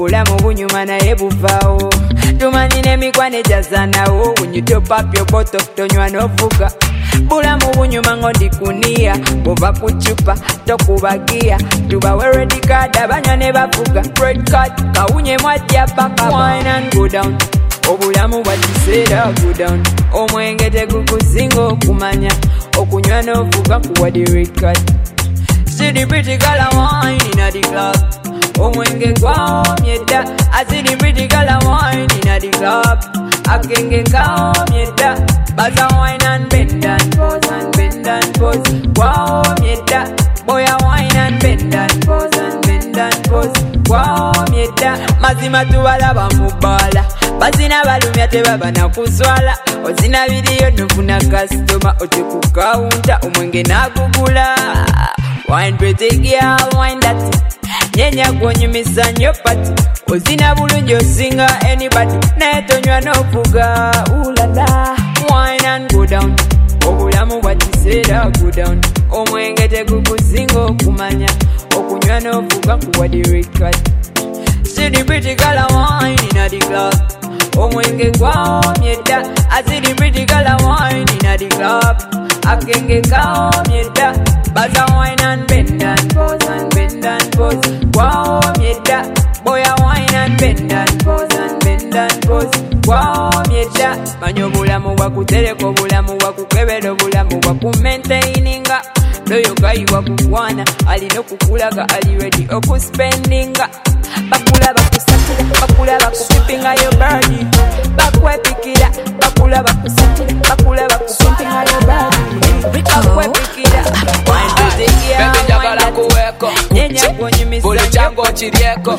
obulamu bunyuma naye buvaawo tumanyi n'emikwano egyazanawo when you top up your bottle tonywa n'ovuga bulamu bunyuma ngondi kunia bova kuchupa tokubagia tubawe red card abanywa ne bavuga red card kawunye mwajja paka wine and go down obulamu bwakiseera go down omwenge tegukusinga okumanya okunywa n'ovuga kuwa the red card see the pretty girl a wine inna the club omwenge gwamye dda I see the pretty girl a wine inna the club akenge kamye dda baza wine and bend and pose and bend and pose gwamye dda boy a wine and bend and pose and bend and pose gwamye dda mazima tubalaba mu bbala bazina balumya tebaba nakuzwala ozina vidiyo nofuna customer ote ku counter omwenge nagugula wine pretty girl wine that nyenya gwonyumisa nnyo pati ozina bulungi osinga anybody naye tonywa n'ovuga ulala wine and go down obulamu bwakiseera go down omwenge tegukusinga okumanya okunywa n'ovuga kuwa the red card see the pretty girl a wine inna the club omwenge gwamye dda I see the pretty girl a wine inna the club akenge kamye dda baza wine and bend and pose and bend and pose gwamye dda boy a wine and bend and pose and bend and pose gwamye dda manya obulamu bwakutereka obulamu bwakukebera obulamu bwakumaintaininga loyo gayi bwakukwana alina okukulaga ali ready okuspendinga bakula bakusatira bakula bakupipinga yo body bakwepikira bakula bakusatira bakula bakupimpinga yo body bakwepikira Baby njagala kuweko buli kyango kirieko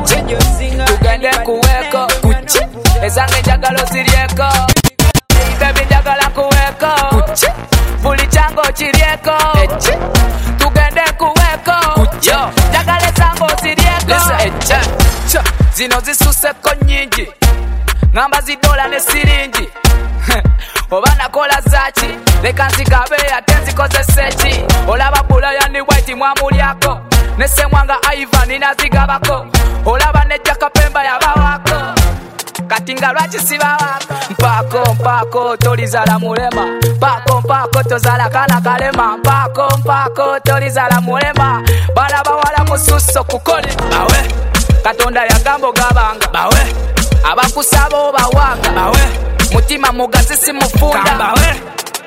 tugende kuweko ezange njagala ozirieko Baby njagala kuweko buli kyango kirieko tugende kuweko njagala ezange ozirieko zino zisuseko nyingi ngamba zidola ne siringi oba nakola zaki leka nzigabe ate nzikozesa eki olaba Brian White mwamulyako ne Ssemwanga Ivan nazigabako olaba ne Jaka Pemba yabawako kati nga lwaki sibawako mpako mpako tolizala mulema mpako mpako tozala kana kalema mpako mpako tolizala mulema bala bawala mususo kukoli bawe Katonda yagambo gabanga bawe abakusaba obawanga bawe mutima mugazi simufunda bawe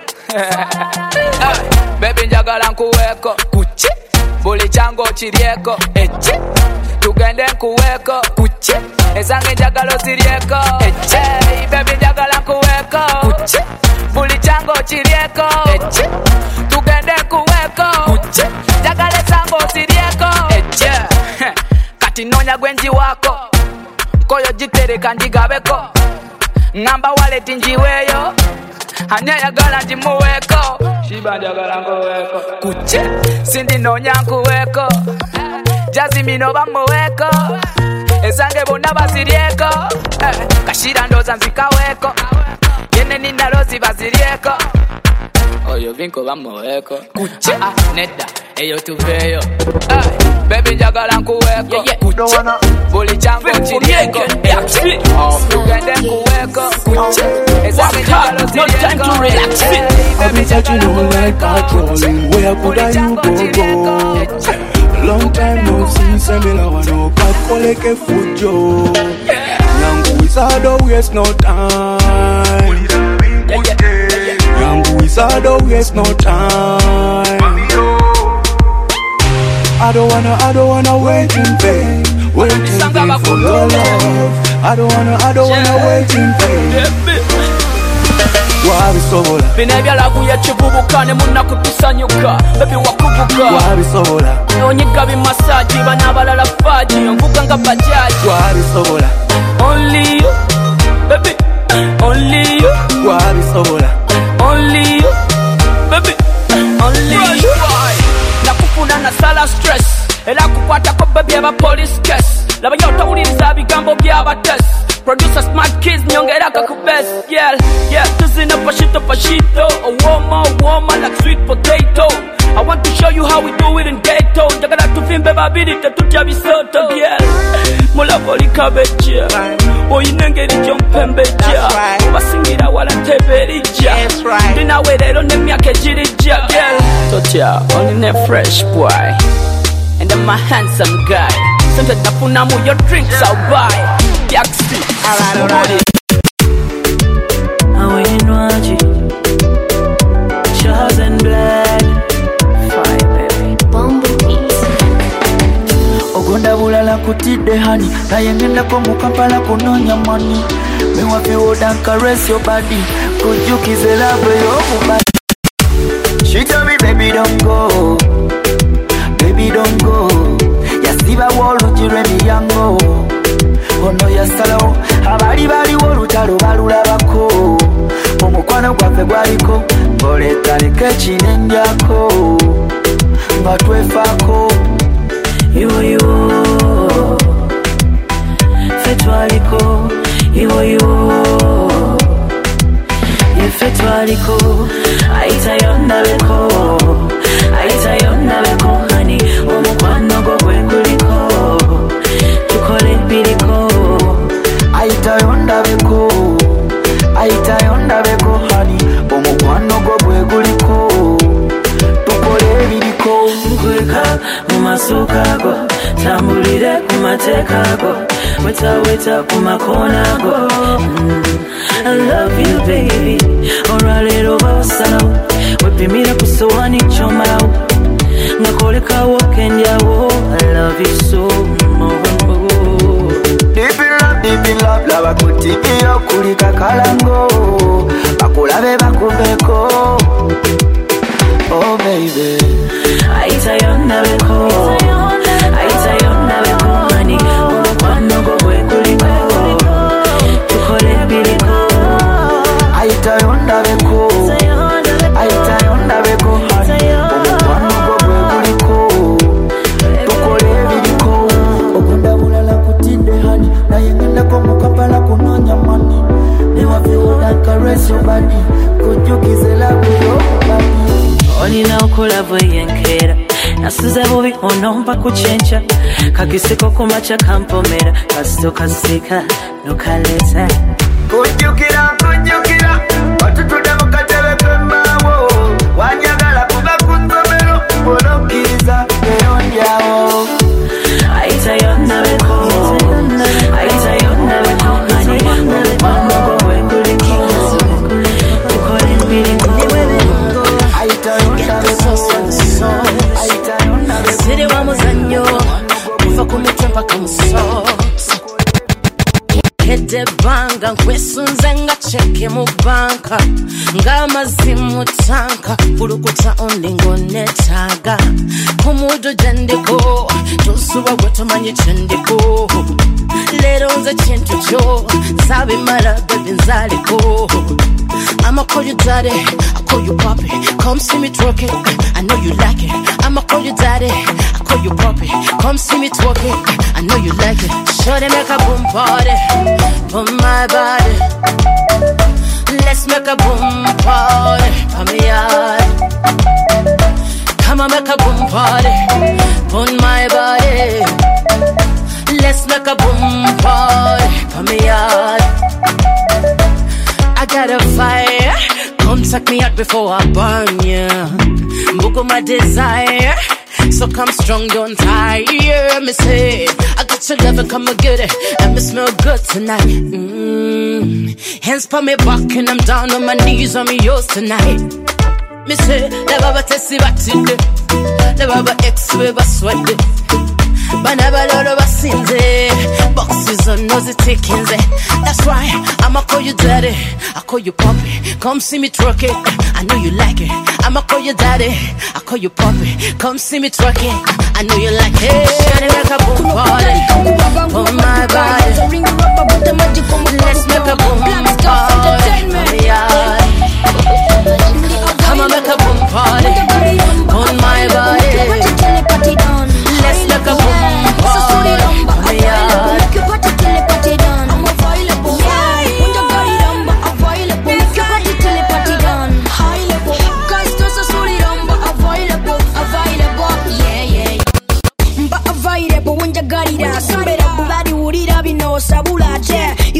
Baby njagala nkuweko kuchi buli kyango kirieko echi tugende nkuweko kuchi ezange njagala ozirieko echi Baby njagala nkuweko kuchi buli kyango kirieko echi tugende nkuweko kuchi njagala ezange ozirieko echi kati nonya gwenji wako koyo jitereka njigabeko ngamba waleti njiweyo anya yagala njimuweko shiba njagala nkuweko kuche sindi nonya nkuweko jazimino bamuweko ezange bonna bazirieko eh, kashira ndoza nzikaweko yene ninalozi bazirieko oyo vinko bamuweko kuche ah, nedda eyo tuveyo eh, baby njagala nkuweko kuche buli kyango kirieko tugende nkuweko kuche ezange njagala ozirieko I've been searching all like a trolling. Where could I you go go? Long time no see, say me love no cat koleke fujo. Yangu wizard don't waste no time. Yangu wizard don't waste no time. I don't wanna, I don't wanna wait in vain. Wait in vain for your love. I don't wanna, I don't wanna wait in vain. Wabisobola bina byalaguye kivubuka ne munnakutusanyuka bebi wakuvuga wabisobola onyiga bimasaji bana balala faji mvuga nga bajaji wabisobola only you baby only you wabisobola only you baby only you nakufuna na sala stress era kukwata ko baby aba police case laba yotawuliriza bigambo by'abatesi Producer smart kids, nyongera kakubest. Yeah, yeah, tuzina pashito pashito. A warmer, warmer like sweet potato. I want to show you how we do it in ghetto. Jagala tuvimbe babiri tatutya bisoto. Yeah, mula boli kabeja. Oyinengeri jompembeja. Basingira wala teberija. Ndina werero nemyaka ejirija. Yeah, totya only ne fresh boy. And I'm a handsome guy. Sometimes I put on your drinks, I'll buy. Yaxi, alright, alright. Charles and Black. Fire, baby. Bumblebees. Ogonda bulala kutide honey. Nayengenda ko mu Kampala kunonya money. Me want you hold and caress your body. Could you kiss the love your body? She tell me, baby, don't go. Baby, don't go. Yasiba wolu jiremi yango. Ono yasalo. Abali bali wolu talo balula bako. Omukwano gwafe gwaliko. Boleta leke chinenjako. Ngatwefako. Iwo iwo. Fetwaliko. Iwo iwo. Yefetwaliko. Aita yonda leko. Aita yonda leko. Honey. Omukwano gwo gwekuliko. Tukole biriko. Aita yonda beko. Aita yonda beko honey. Omukwano gwo gwekuliko. Tukole biriko. Nkweka mumasuka go. Tambulire kumateka go. Weta weta kumakona go. Mm. I love you baby. Oralero basalo. Wepimira kusowani chomao. Ngakoleka wokenjawo. I love you so much. Deep in love, deep in love. Lava kutibio kulika kalango. Bakulabe bakubeko. Oh baby. Aita yonda beko. Aita yonda beko. Honey, omukwano gwo gwekuliko. Tukole biriko. Aita yonda beko. Aita yonda beko honey. Omukwano gwo gwekuliko. Tukole biriko. Ogonda bulala kutinde honey. Nayengenda ko mu Kampala kunonya money. Me want you hold and caress your body. Could you kiss the love your body? Olina okola bweyenkera. Nasuze bubi onompa kuchencha. Kakisiko kumacha kampomera. Kasito kasika nukaleta. Kujukira, kujukira. Watutuda mukatebe kembawo. Wanyagala kuba kunsomero. Olokiriza eyonjawo. Aita yonda beko. Aita yonda beko. Honey, omukwano gwo gwekuliko. Tukole biriko. Aita yonda beko. Aita yonda beko. Siri wa muzanyo. Kufa kumutwe mpaka muso. Kede banga nkwesunze nga cheke mu banka. Ngamazimu tanka. Furukuta ondi ngonetaga. Kumudu jendiko. Tusuwa wetumanyi chendiko. Lero nze chintu cho. Sabi mara baby nzaliko. I'ma call you daddy, I call you papi. Come see me twerking, I know you like it. I'ma call you daddy, I call you papi. Come see me twerking, I know you like it. Sure they make a boom party, boom my body. Let's make a boom party, for me yard. Come on, make a boom party, boom my body. Let's make a boom party, for me yard. I got a fire. Come suck me out before I burn ya. Book my desire. So come strong, don't tire. Me say, I got your love and come and get it. And me smell good tonight. Mm. Hands pa me back and I'm down on my knees on me yours tonight. Me say, never but tesi batinde. Never but ex we but sweat it. Banaba lolo basinze. Boxes on nosy takings. That's right, I'ma call you daddy, I call you papi. Come see me twerk it, I know you like it. I'ma call you daddy, I call you papi. Come see me twerk it, I know you like it. Shawty make a boom party, on my body. Let's make a boom party, on the yard. Come on, make a boom party, on my body. Let's make a boom party, on the yard.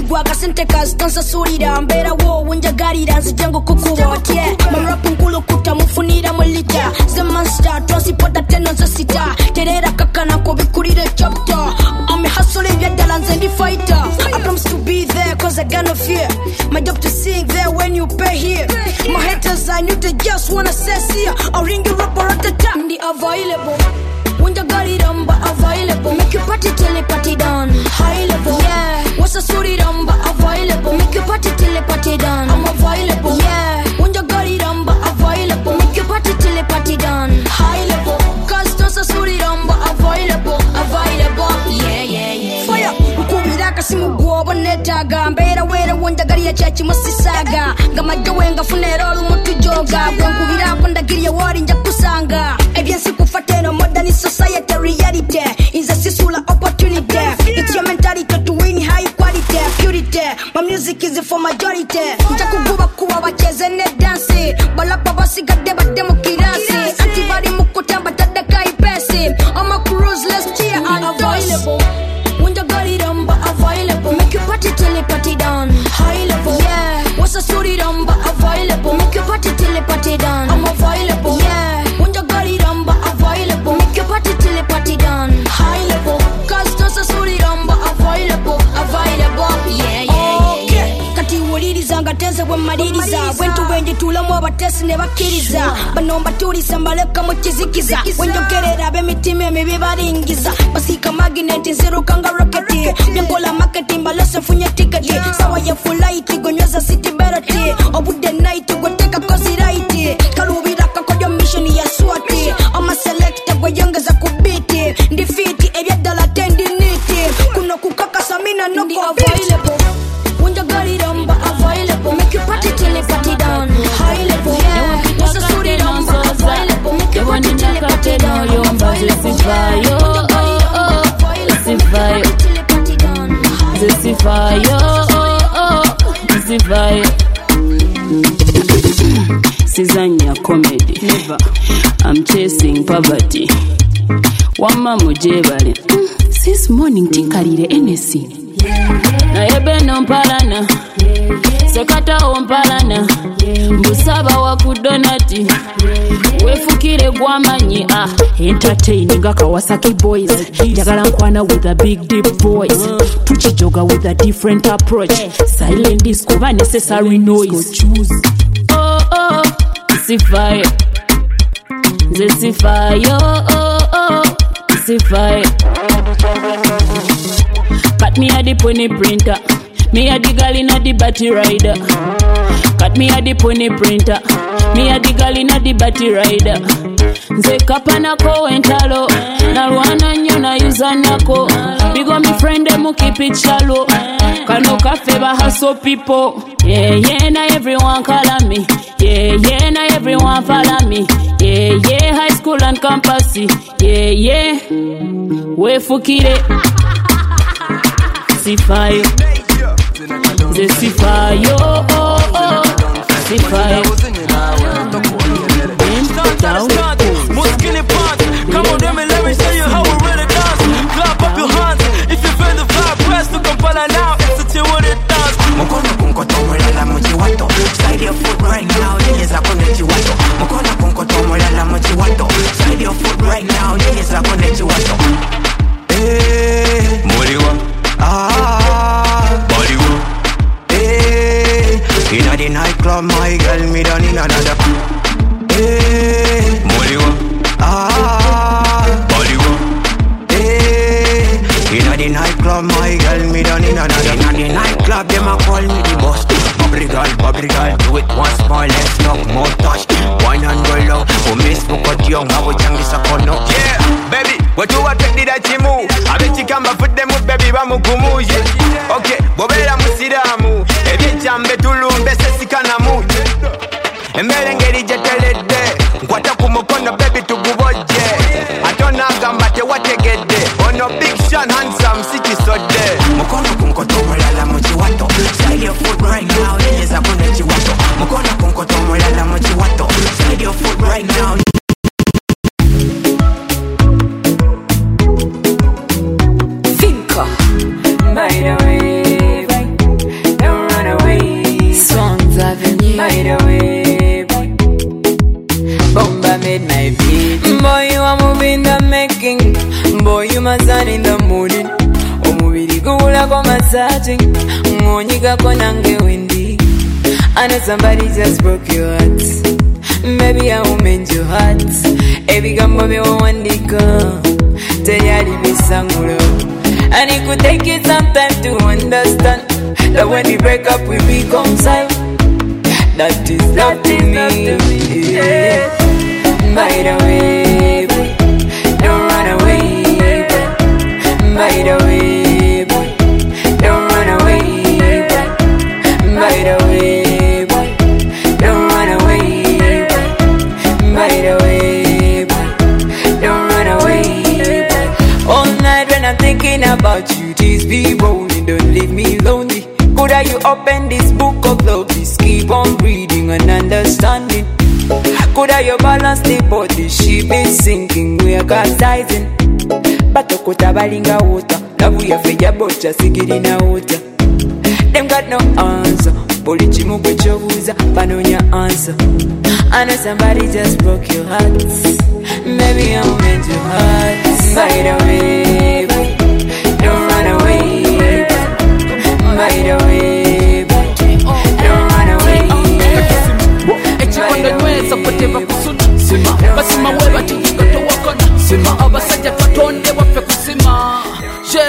gwa kasente kazitonsa sulira mbera wo wenjagalira nzijengo kukuwotye marapu nkulu kutamufunira mulita ze monster transporta teno ze sita terera kakana ko bikulire chapter I'm a hustler byadala nze ndi fighter I promise to be there cause I got no fear my job to sing there when you pay here my haters I knew they just wanna say here I'll ring you up or at the top ndi available wenjagalira mba available make you party till it party done high level yeah what's a story number available make you party till it party done I'm available yeah wenjagalira mba available make you party till it party done high level cause don't a story number available available yeah yeah yeah fire ukubira kasimu gwobo netaga mbera wera wenjagalira chachi musisaga ngamajo wenga funero lumutu joga bwenkubira kondagiriye wori nja kusanga ebyensi kufateno modern society reality is a sisula opportunity it's your mentality to win high quality purity my music is for majority ntakuguba kuba bacheze ne dance balapa basigade bademo kirasi antivari mukutamba tadaka ipesi I'm a cruise let's cheer and available wenjagalira mba available make you party till it party down high level yeah what's a story number available make you party till it party down I'm available yeah wenjagalira mba available make you party till it party down high level cause that's a story number available available yeah yeah yeah kati wuliriza ngateze bwe maliriza bwentu bwenje tulamu abatesi ne bakiriza banomba tulisa mbaleka mu kizikiza wenjogerera ab'emitima emibi baringiza basika magnet zero kanga rocket byengola marketing balose funye ticket sawa ya flight gonyoza city berati obudde night goteka kozi right kalubira kakojo mission ya swati ama select gweyongeza kubiti ndifiti ebyadala tendiniti kuno kukaka samina no available wenjagalira mba available make you party till it party down high level yeah what's a story number available make you party till it party down yo mba zesivayo zesivayo zesivayo zesivayo Sizanya comedy never I'm chasing poverty wama mujebale this morning tinkalire N S na yebe no mpalana sekata ompalana mbusaba wa kudonati wefukire gwamanyi ah entertaining aka Kawasaki boys jagala nkwana with a big deep voice tuchijoga with a different approach silent disco ba necessary noise choose oh oh sifai zesifai oh oh oh sifai cut me a the pony printer me a the girl in a the batty rider cut me a the pony printer me a the girl in a the batty rider nze kapana ko entalo na rwana nyo na yuzanako bigo mi friend mu keep it shallow kano cafe ba hustle people yeah yeah na everyone call me yeah yeah na everyone follow me yeah yeah high school and campus yeah yeah we fukire sifayo ze sifayo oh oh sifayo come on, let me, let me show you how we really dance. Clap up your hands if you feel the vibe. Press to Kampala now, it's a what it does. Mukona kunkotomo la mochiwato. Slide your foot right now, yes I connect you wato. Mukona kunkotomo la mochiwato. Slide your foot right now, yes I connect you wato. Eh, Moriwa. Ah, Moriwa. Eh, inna the nightclub, my girl, me done in another. Eh, Moriwa. Ah, Bollywood. Hey, inna the nightclub, my girl, me done in another. Inna the nightclub, them a call me the boss. Bubbly girl, bubbly girl, do it once more, let's knock more touch. Wine and go low, for Miss Mukot Young, I will change this up no. Yeah, baby, what you want to do that you move? I bet you come and put them up, baby, bamukumu. Yeah, okay, bobera musiramu. Ebi chambe tulumbe sesikana mu. Mbele ngeri jetelede nkwata kumukono baby tuguboje atona gamba te wategede ono big Sean handsome city sode mukono kunkotomo lala muchiwato slide your foot right now yeza kone chiwato mukono kunkotomo lala muchiwato slide your foot right now Finka by the way searching. Monica Konange Wendy. I know somebody just broke your heart. Maybe I will mend your heart. Every gamma me one dick. Tell you be sangulo. And it could take you some time to understand that when we break up we become silent. That is love to me. Yeah. By the way, boy, don't run away, boy. By the way, boy, don't run away, boy. By the way, boy, don't run away, boy. By the way, boy, don't run away, boy. All night when I'm thinking about you, please be rolling, don't leave me lonely. Coulda you open this book of love, please keep on reading and understanding. Coulda you balance the body, she be sinking, we are capsizing. Batokota balinga water, love we are feja bocha, sigiri na water. Them got no answer, polichi mugwe chobuza, panonya answer. I know somebody just broke your heart, maybe I'll mend your heart. By the way, boy, don't run away, boy. By the way, boy, don't run away, boy. Ekikondo nyweza kuteba kusuna sima basima weba tijigoto wakona sima abasajja fatonde waffe kusima she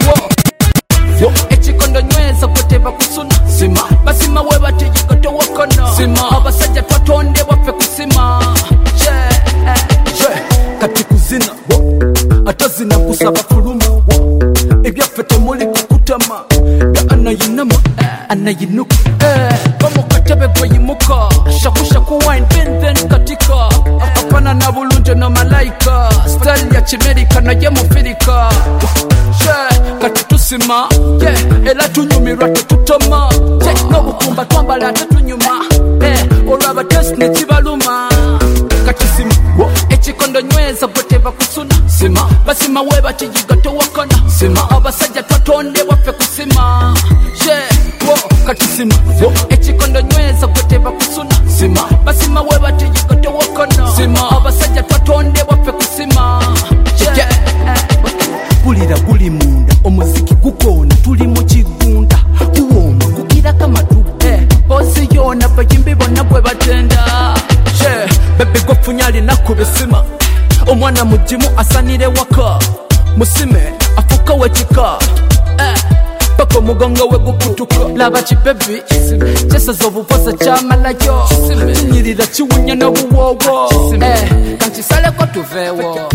wo ekikondo nyweza kuteba kusuna sima basima weba tijigoto wakona sima abasajja fatonde waffe kusima she she kati kuzina wo atazina kusaba fulumu wo ebyaffe temuli kukutama ga anayinama anayinuka eh bamukatebe gweyimuka shakushaku wine ben ben katika apana na bulunjo no malaika style ya chimerika na ye mufirika she kati tusima yeah ela tunyumirwa tutoma yeah no bukumba twambala tunyuma eh olaba test ne kibaluma kati sima ekikondo nyweza goteba kusuna sima basima weba tijigato wakona sima abasajja twatonde waffe kusima she wo kati sima ekikondo nyweza goteba kusuna sima basima weba tijigato wakona sima abasajja twatonde waffe kusima she kulira kuli munda omuziki gukona tuli mu kigunda kuwoma kugira kamatu eh bozi yona bayimbi bonna bwe batenda she bebe gofunyali nakubisima omwana mujimu asanire waka musime afuka wekika eh pako mugongo we gukutuka laba chibebi chesa zobuvosa chamalayo nyirira chiwunya no buwowo eh kanti sale ko tuvewo.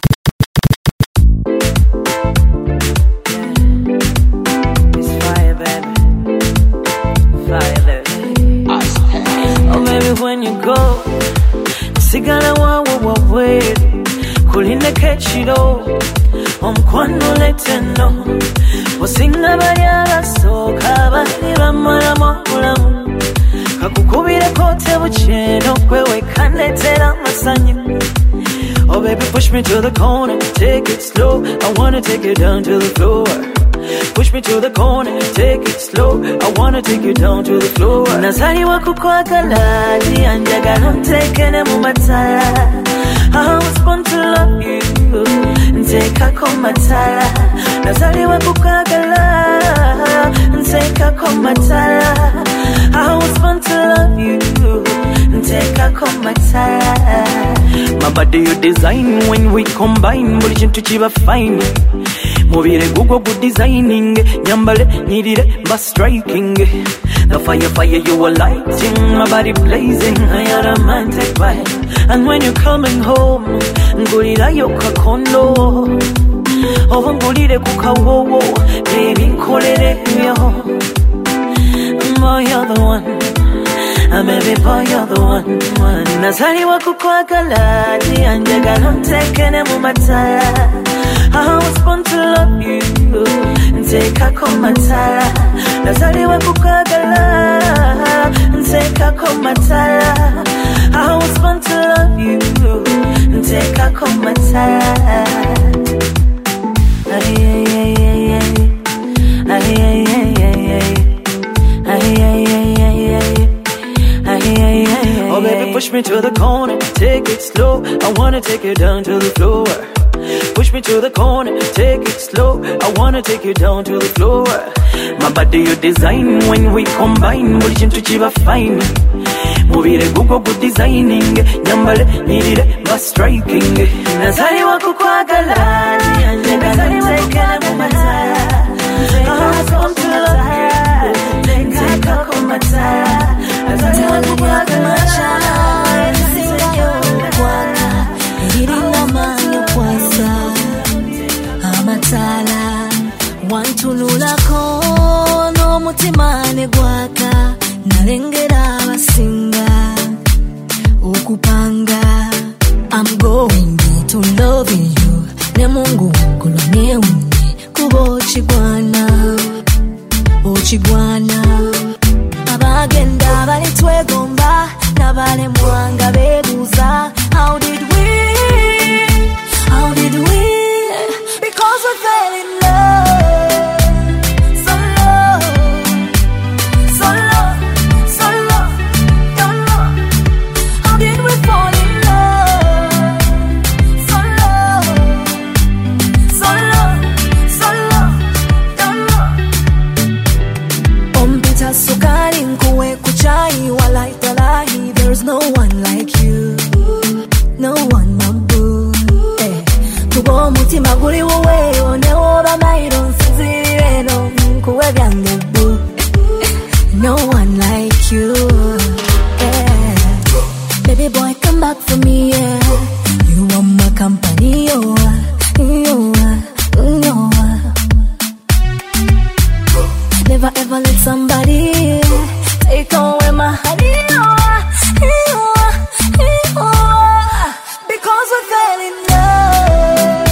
Oh baby, when you go, sigala wa wa wa wait, kuline kechiro, omkwano leteno, osinga bayala soka bali bamala mulamu, kakukubire kote bucheno kwewe kanetera masanyu. Oh baby, push me to the corner, take it slow, I wanna take you down to the floor. Push me to the corner, take it slow, I wanna take you down to the floor. Nazaliwa kukwagala, dianjagala ntekene mu matala. I was born to love you, nteka ko matala. Nazaliwa kukwagala, nteka ko matala. I was born to love you, nteka ko matala. My body you design when we combine, buli chintu chiba fine. Mubire gugo good designing, nyambale nirire ba striking. The fire fire you were lighting, my body blazing, I had a romantic vibe. And when you're coming home, ngulira yoka kondo, oh ngulire kukawowo, baby nkolere yo. Boy you're the one, and baby boy you're the one, one. Nazaliwa kukwagala, dianjagala ntekene mu matala. I was born to love you, nteka ko matala. Nazaliwa kukagala, nteka ko matala. I was born to love you, nteka ko matala. Ay ay ay ay ay, ay ay ay ay ay, ay ay ay ay ay, ay ay ay. Oh baby, push me to the corner, take it slow. I wanna take you down to the floor. Push me to the corner, take it slow. I wanna take you down to the floor. My body you design when we combine. Buri chintu chiba fine. Mubire guko good designing. Nyambale nirire ba striking. Nazari wa kukwagala. Nazari wa kukwagala mumatara. I've come to love you. Take a kumatara. Nazari wa kukwagala. Amatala wantululako n'omutima ne gwaka nalengera abasinga okupanga. I'm going to love you ne Mungu wangu neunye kuba ochigwana ochigwana. Abagenda balitwegomba n'abalemwanga beebuuza how did we how did we because we fell in love, so love, so love, so love, don't know. How did we fall in love, so love, so love, so love, don't know. Ompita sukari nkuwe kuchai walai talahi. There's no one like you, no one mabu. Tubo mutima guli wowe one oba mairo nsizire no nkuwe byange bu. No one like you, yeah. Baby boy come back for me, yeah. You want my company, oh, oh, oh. Never ever let somebody take away my honey, oh, oh, oh. Because we fell in love.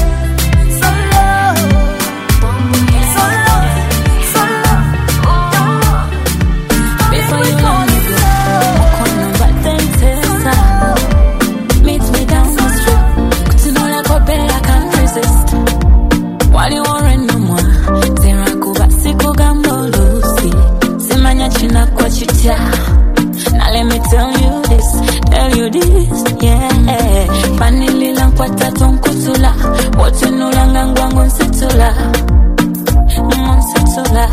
Now let me tell you this, tell you this, yeah. Panili lang kwata tong kutula, wote nulanga ngwangu nsitula, nsitula.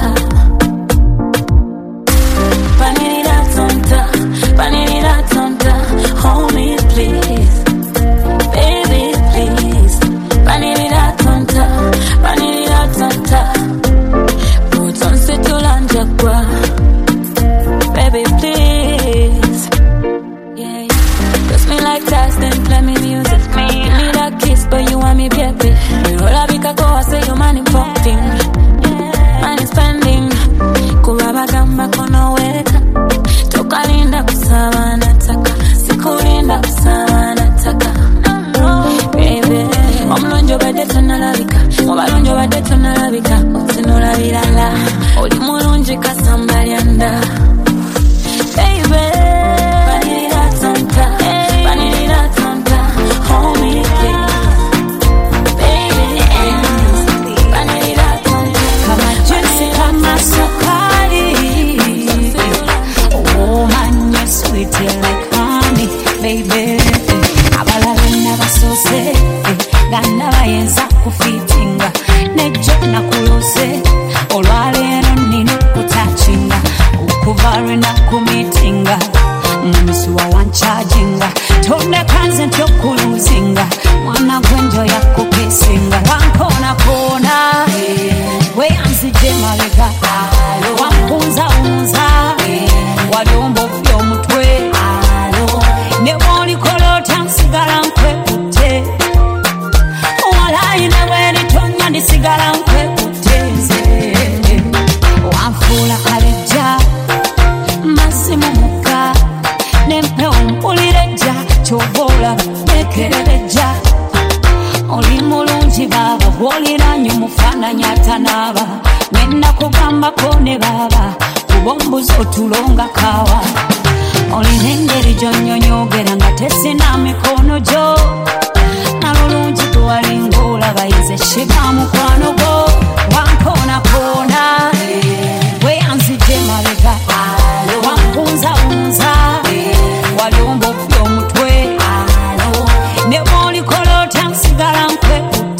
Panili la tonta, panili la tonta, hold me please, baby please. Panili la tonta, panili la tonta, puton situla njakwa. Baby, please, yeah, kiss me like that, then play me music. Give me that kiss, but you want me, baby. You roll up, you can go, I say you're money pumping, money spending. Kuraba gamba kono weka, toka linda kusawa nataka, siku linda kusawa nataka. Baby, omlonjo bade tonalabika, obalonjo bade tonalabika, otinula bilala, oli mulungi kasambali anda. Baby, vanilla tonta, vanilla tonta, hold me please. Baby, vanilla tonta, kama juicy kama sukari. Oh man, you're sweet like honey, baby. Abalala nabasose, gana bayenza kufitinga, nejo na kulose, olwalero nino kutachinga. Kuvari na kumitinga, namisuwa wancharginga. Tonda kanze ntokuluzinga, mwana gwenjo ya kukisinga. Wankona kona, we anzije malega. Wampunza unza, waliombo vyo mutwe. Ne woli kolota nsigala nkwe kute. Wala ina weni tonya nisigala nkwe kute. Wamfula aleja, masimuka nempe umpulireja chobola nekerereja. Oli mulungi baba bwoliranyu mufananya tanaba, nenda kugamba kone baba kubombuzo otulonga kawa. Oli nengeri jonyonyogera nga tesina mikono jo, nalulungi tuwalingola bayize shiba mukwano go. Wankona kona, we anzije malega. Wampunza unza, waliombo vyo mutwe. Ne woli kolota nsigala nkwe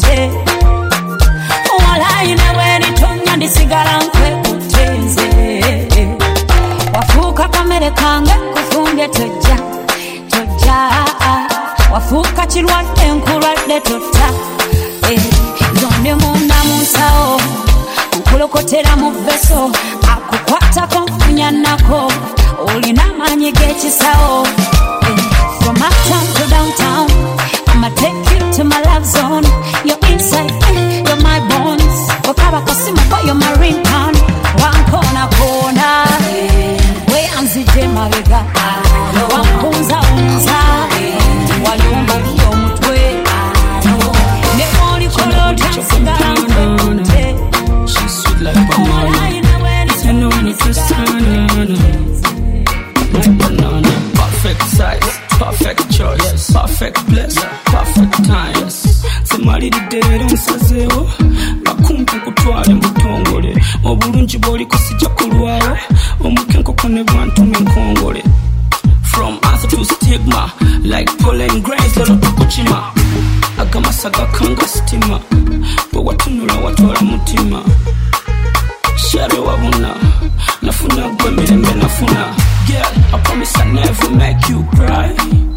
kamere kange kufumbye tojja tojja wafuuka kirwadde nkulwadde totta zonde munda munsawo nkulokotera mu vveso akukwatako nfunya nako olina amaanyi g'ekisawo from uptown to downtown I'ma take you to my love zone you're inside you're my bones wakaba kasima kwa you're my ringtone wankona kona weanzije mabega wankunza unza walumba liyo mutwe nemolikolota sigala mfete she's sweet like banana if you know me first time my banana perfect size perfect choice perfect place perfect time semalidde nsazeewo bakumpe kutwale mutongole obulungi bw'oliko sijja kulwawo omukenkoko ne bwantuma enkongole from earth to stigma like pollen grains lero tukukima agamasa gakanga sitima bwe watunula watwala mutima share wabuna nafuna gwe mirembe nafuna girl I promise I never make you cry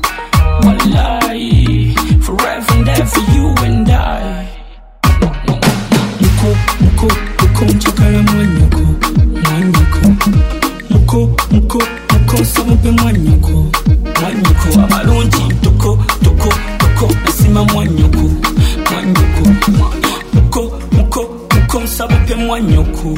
wallahi forever and ever you and I muko muko muko njagala mwanyako mwanyako muko muko muko sababe mwanyako mwanyako abalungi tuko tuko tuko nasima mwanyako mwanyako muko muko muko sababe mwanyako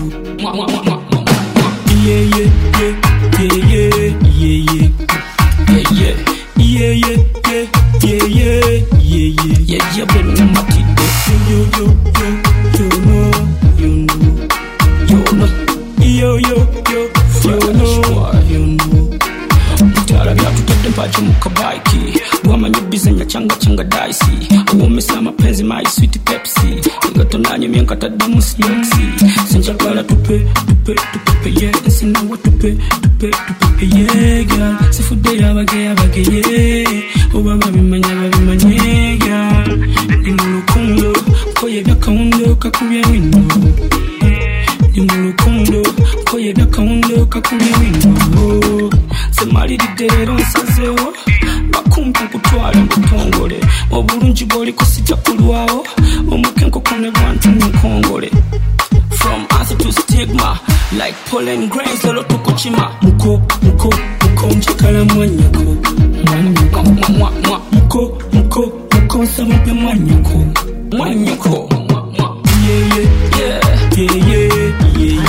yeah yeah yeah yeah yeah yeah yeah yeah yeah yeah yeah yeah yeah yeah yeah yeah bena matide yo yo yo yo no you know you know yo yo yo yo no you know mutara byatutadde mpaje mu kabaiki bwamanya bizenya changa changa daisi uwomesa mapenzi my sweet pepsi ngatonanye myenka taddamu sexy sinjagala tupe tupe tupe yeah sinawa tupe tupe tupe yeah girl sifudde yabage yabage yeah oba babimanya babimanye girl ndi mu lukundo koye byakawundo kakubya wino ndi mu lukundo koye byakawundo kakubya wino semalidde leero nsazeewo bakumpe kutwala mutongole obulungi bw'oliko sijja kulwawo omukenkoko ne bwantuma enkongole from earth to stigma like pollen grains lero tukukima muko muko muko njagala mwanyako mwanyako muko muko muko sababe mwanyako mwanyako yeah yeah yeah yeah yeah yeah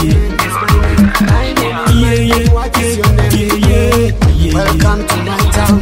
yeah yeah what is your name yeah yeah welcome to my town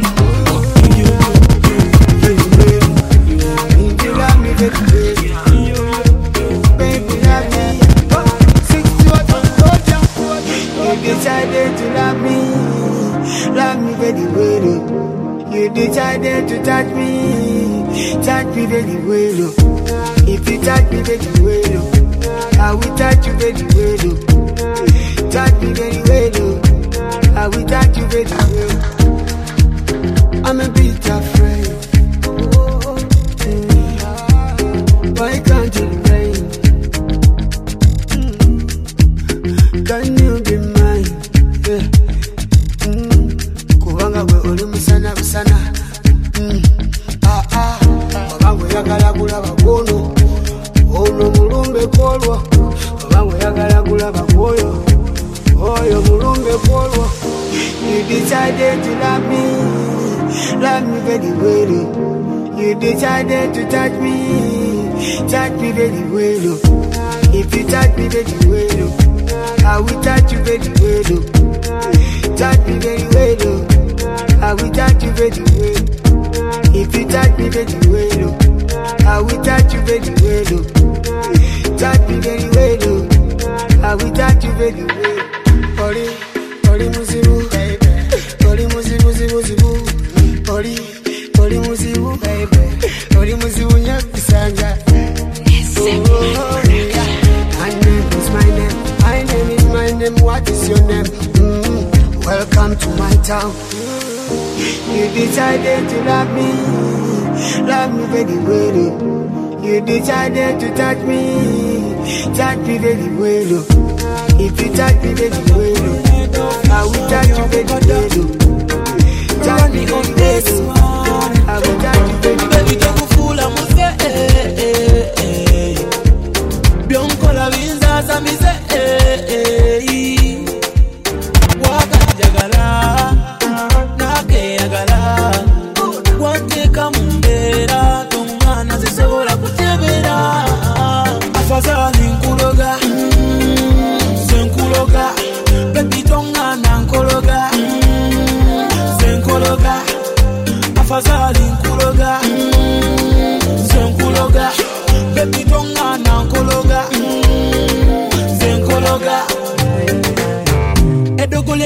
decided to love me, love me very well. You decided to touch me, touch me very well. If you touch me very well, I will touch you very well. Touch me very well, I will touch you very well. I'm a bit afraid. Why can't you rain? Can you be mine? Yeah. Mm. Kubanga we oli musana busana. Mm. Ah ah. Kubanga yagala kulaba bono. Ono mulumbe kolwa. Kubanga yagala kulaba boyo. Oyo mulumbe kolwa. You decided to love me, love me very well. You decided to touch me, touch me very well. If you touch me very well, I will touch you very well. Touch me very well. I will touch you very well. If you touch me very well, I will touch you very well. Touch me very well. I will touch you very well. Ori, ori muzibu, baby. Ori muzibu, zibu, zibu. Ori, ori muzibu, baby. Ori muzibu nyakisanga. Oh, my name is my name. My name is my name. What is your name? Mm, welcome to my town. You decided to love me, love me very well. You decided to touch me, touch me very well. If you touch me very well, I will touch you very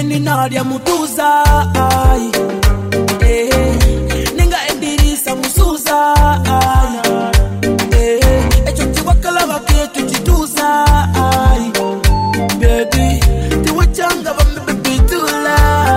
Nini nadia mutuza ai. Eh, ninga endirisa musuza ai. Eh, echo tiwakala waketu tituza ai. Baby, tiwachanga baby tula.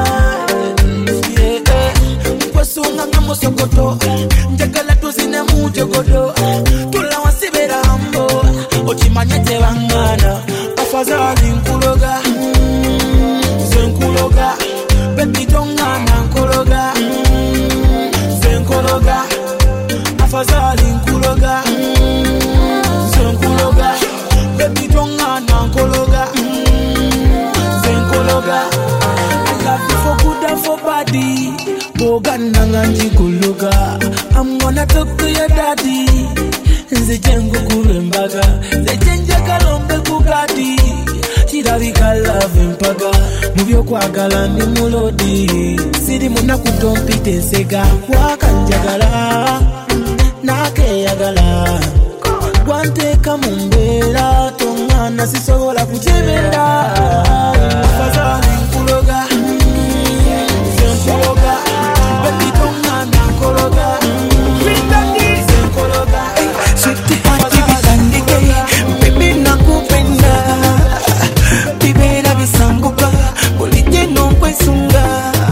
Yeah, mkwasunga ngamo sokoto. Njagala tuzine mujogodo. Tula wasibera hambo. Ochimanyete wangana. Afazali nkuloga. Zenkologa, baby tongana nkologa, zenkologa, afazali nkologa, zenkologa, baby tongana nkologa, zenkologa. I love you for good and for body, bogana nganji kologa. I'm gonna talk to your daddy, nze jengo kurembaga, nze jenja kalombe kugadi. Chirabika love mpaga mubyo kwagala ndi mulodi siri muna kutompite sega wakanjagala nake yagala gwanteka mumbera tongana sisobola kuchebera fazali nkuloga zenkologa baby tongana nkologa zenkologa Sweetie party bitandike baby nakupenda bibera bisanguka bulije nokwesunga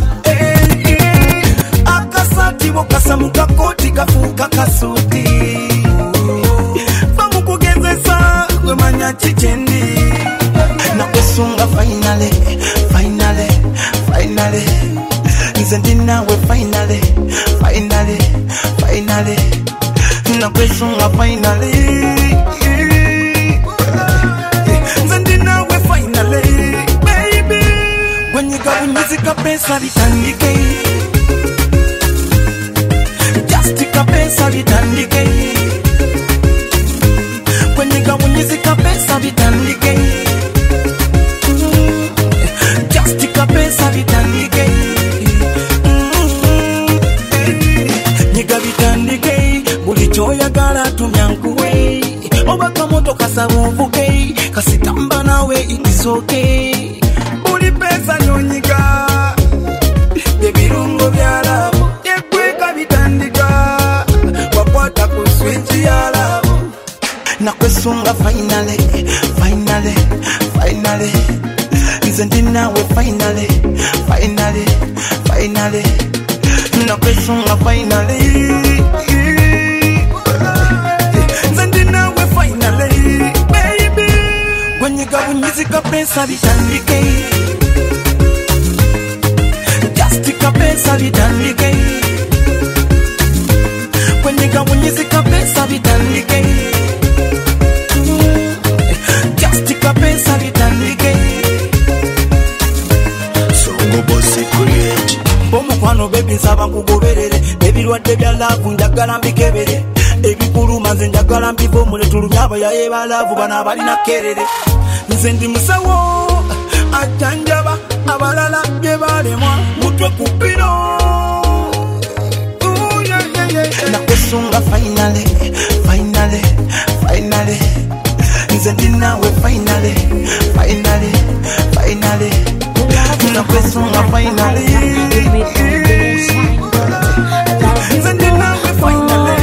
akasati bokasamuka koti kafuka kasuti bamukugezesa gwemanya chichendi nakwesunga finally finally finally nze ndinawe finally finally finally nakwesunga finally finally, baby. When you got music, a pesa vitandike. Just a pesa vitandike. When you got music, a pesa vitandike. Just a pesa vitandike. Nyiga vitandike. Bulichoya gara tumyankuwe. Obaka moto kasabuvuke. Kasitamba nawe it's okay. Buli pesa nyonyiga. Ebirungo byalabu yekweka bitandika. Wakwata ku switch yalabu. Nakwesunga finally, finally, finally. Nze ndinawe finally, finally, finally. Nakwesunga finally. Nze ndinawe finally. When you got music a pesa vitandike. Just a pesa vitandike. When you got music a pesa vitandike. Just a pesa vitandike. So go bossy create. Bomu kwano baby nsaba nkugoberere. Baby lwadde bya love njagala mbikebere. Ebikulu nze njagala mbivomule tulumya abayaye ba love bana abalina kerere. Nze ndi musawo ajanjaba abalala bye balemwa mutwe kupiro. Nakwesunga finally, finally, finally. Nze ndi nawe finally, finally, finally. Nakwesunga finally. Nze ndi nawe finally.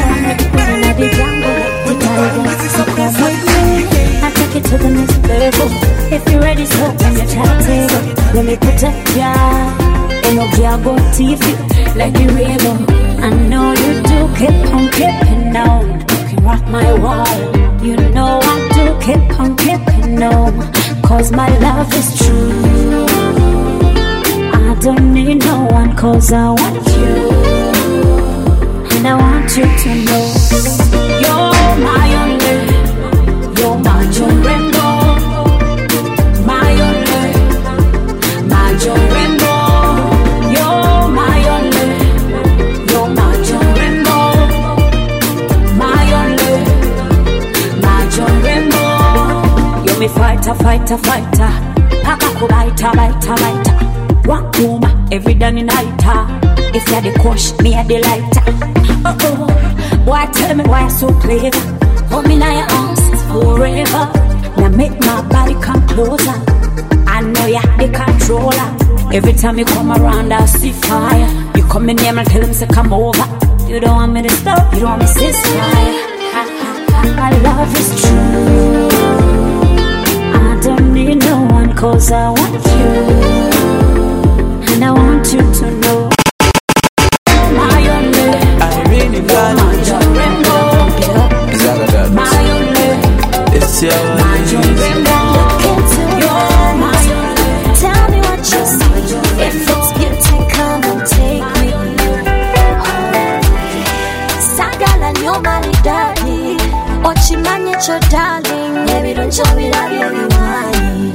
I take it to the next level. If you're ready, so turn your table. Let me protect ya. Ain't no girl go T V like the rainbow. I know you do keep on keeping on. You can rock my world. You know I do keep on keeping on. Cause my love is true. I don't need no one cause I want you. And I want you to know you're my only, you're my John Rainbow. My only, my John Rainbow. You're my only, you're my John Rainbow. My only, my John Rainbow. You're me fighter, fighter, fighter. Paka kubaita, baita, baita. Wakuma, every day in night. If you're the coach, me a the lighter. Oh oh, boy tell me why so clever. Hold me now your arms forever. Now make my body come closer. I know you're the controller. Every time you come around, I see fire. You come in here and tell him to come over. You don't want me to stop, you don't want me to ceasefire. My love is true. I don't need no one, cause I want you. And I want you to know my only, I really got my rainbow. My only, it's your my rainbow. Look into your my only. Tell me what you see. If it's beauty, come and take me. Sagala nyo maridadi. Ochimanye cho darling. Every don't show me that everyone.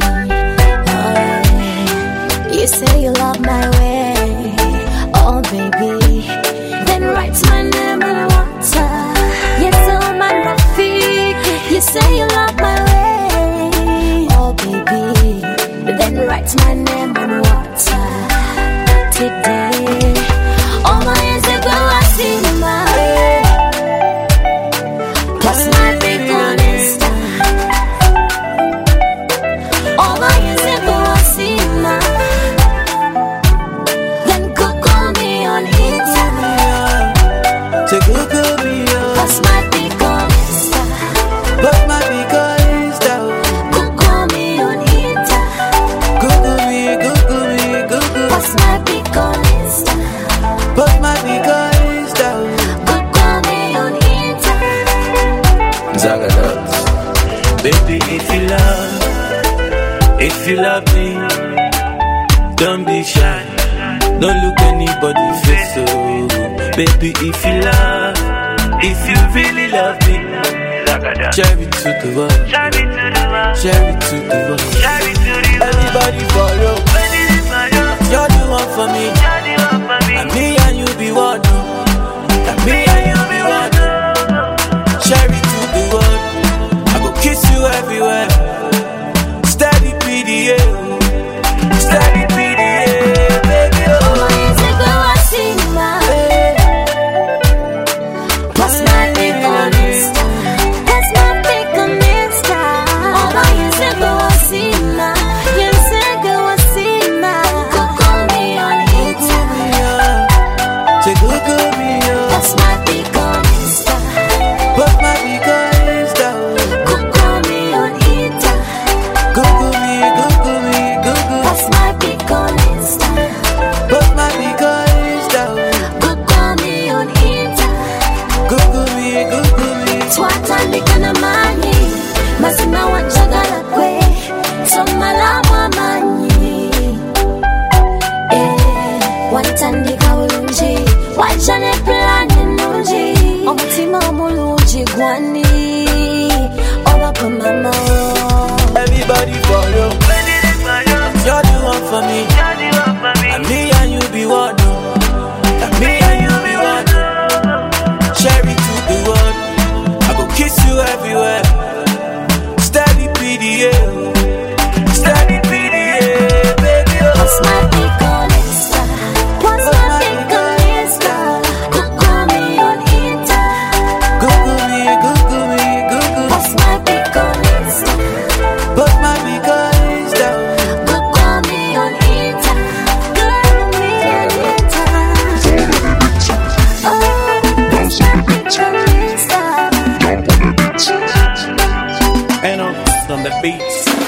You say you love my way, oh baby. Then write my name in water. Yes, oh my Rafik. You say you love my way, oh baby. Then write my name in water. Today, all my years ago I see my way. Plus my big on Insta. All my years ago I see my way. To Google me up. That's my big on Insta. But my big on Insta. Google me on Insta. Google me, Google me, Google. That's my big on Insta. But my big on Insta. Google me on Insta. Zagadot. Baby, if you love, if you love me, don't be shy. Don't look anybody face so. Baby, if you love, if you really love me, share it to the world, share it to the world, share it to the world, share it to the world. Everybody follow, you're the one for me, and me and you be one, and me and you be one. Share it to the world, I go kiss you everywhere. Steady P D A, steady P D A, baby. Oh, my years ago I see my way. Plus my big on Insta. That's my big on Insta. All my years ago I see my. Years ago I see my. Google me on Insta. Say Google me up. That's my big on Insta. But my big on Insta. Google me on Insta. Google me, Google me, Google. That's my big on Insta. But my big on Insta. Google me on Insta. Google me, Google me. Twatandika na manyi mazima wanjagala kwe somalamu amanyi eh, watandika bulungi wajja ne plani nungi omutima omulungi gwani oba gwe mama wo. Everybody follow, you're the one for me, and me and you be one, and me and you be one. Share it to the world, I go kiss you everywhere. Steady P D A, steady P D A, baby. Oh. What's my big on Insta? What's my big on Insta? Google me on Insta. Google me, Google me, Google. What's my big on Insta? But my big on Insta. Google me on Insta. Google me on Insta. Oh, what's my big on Insta? And on, on the beats.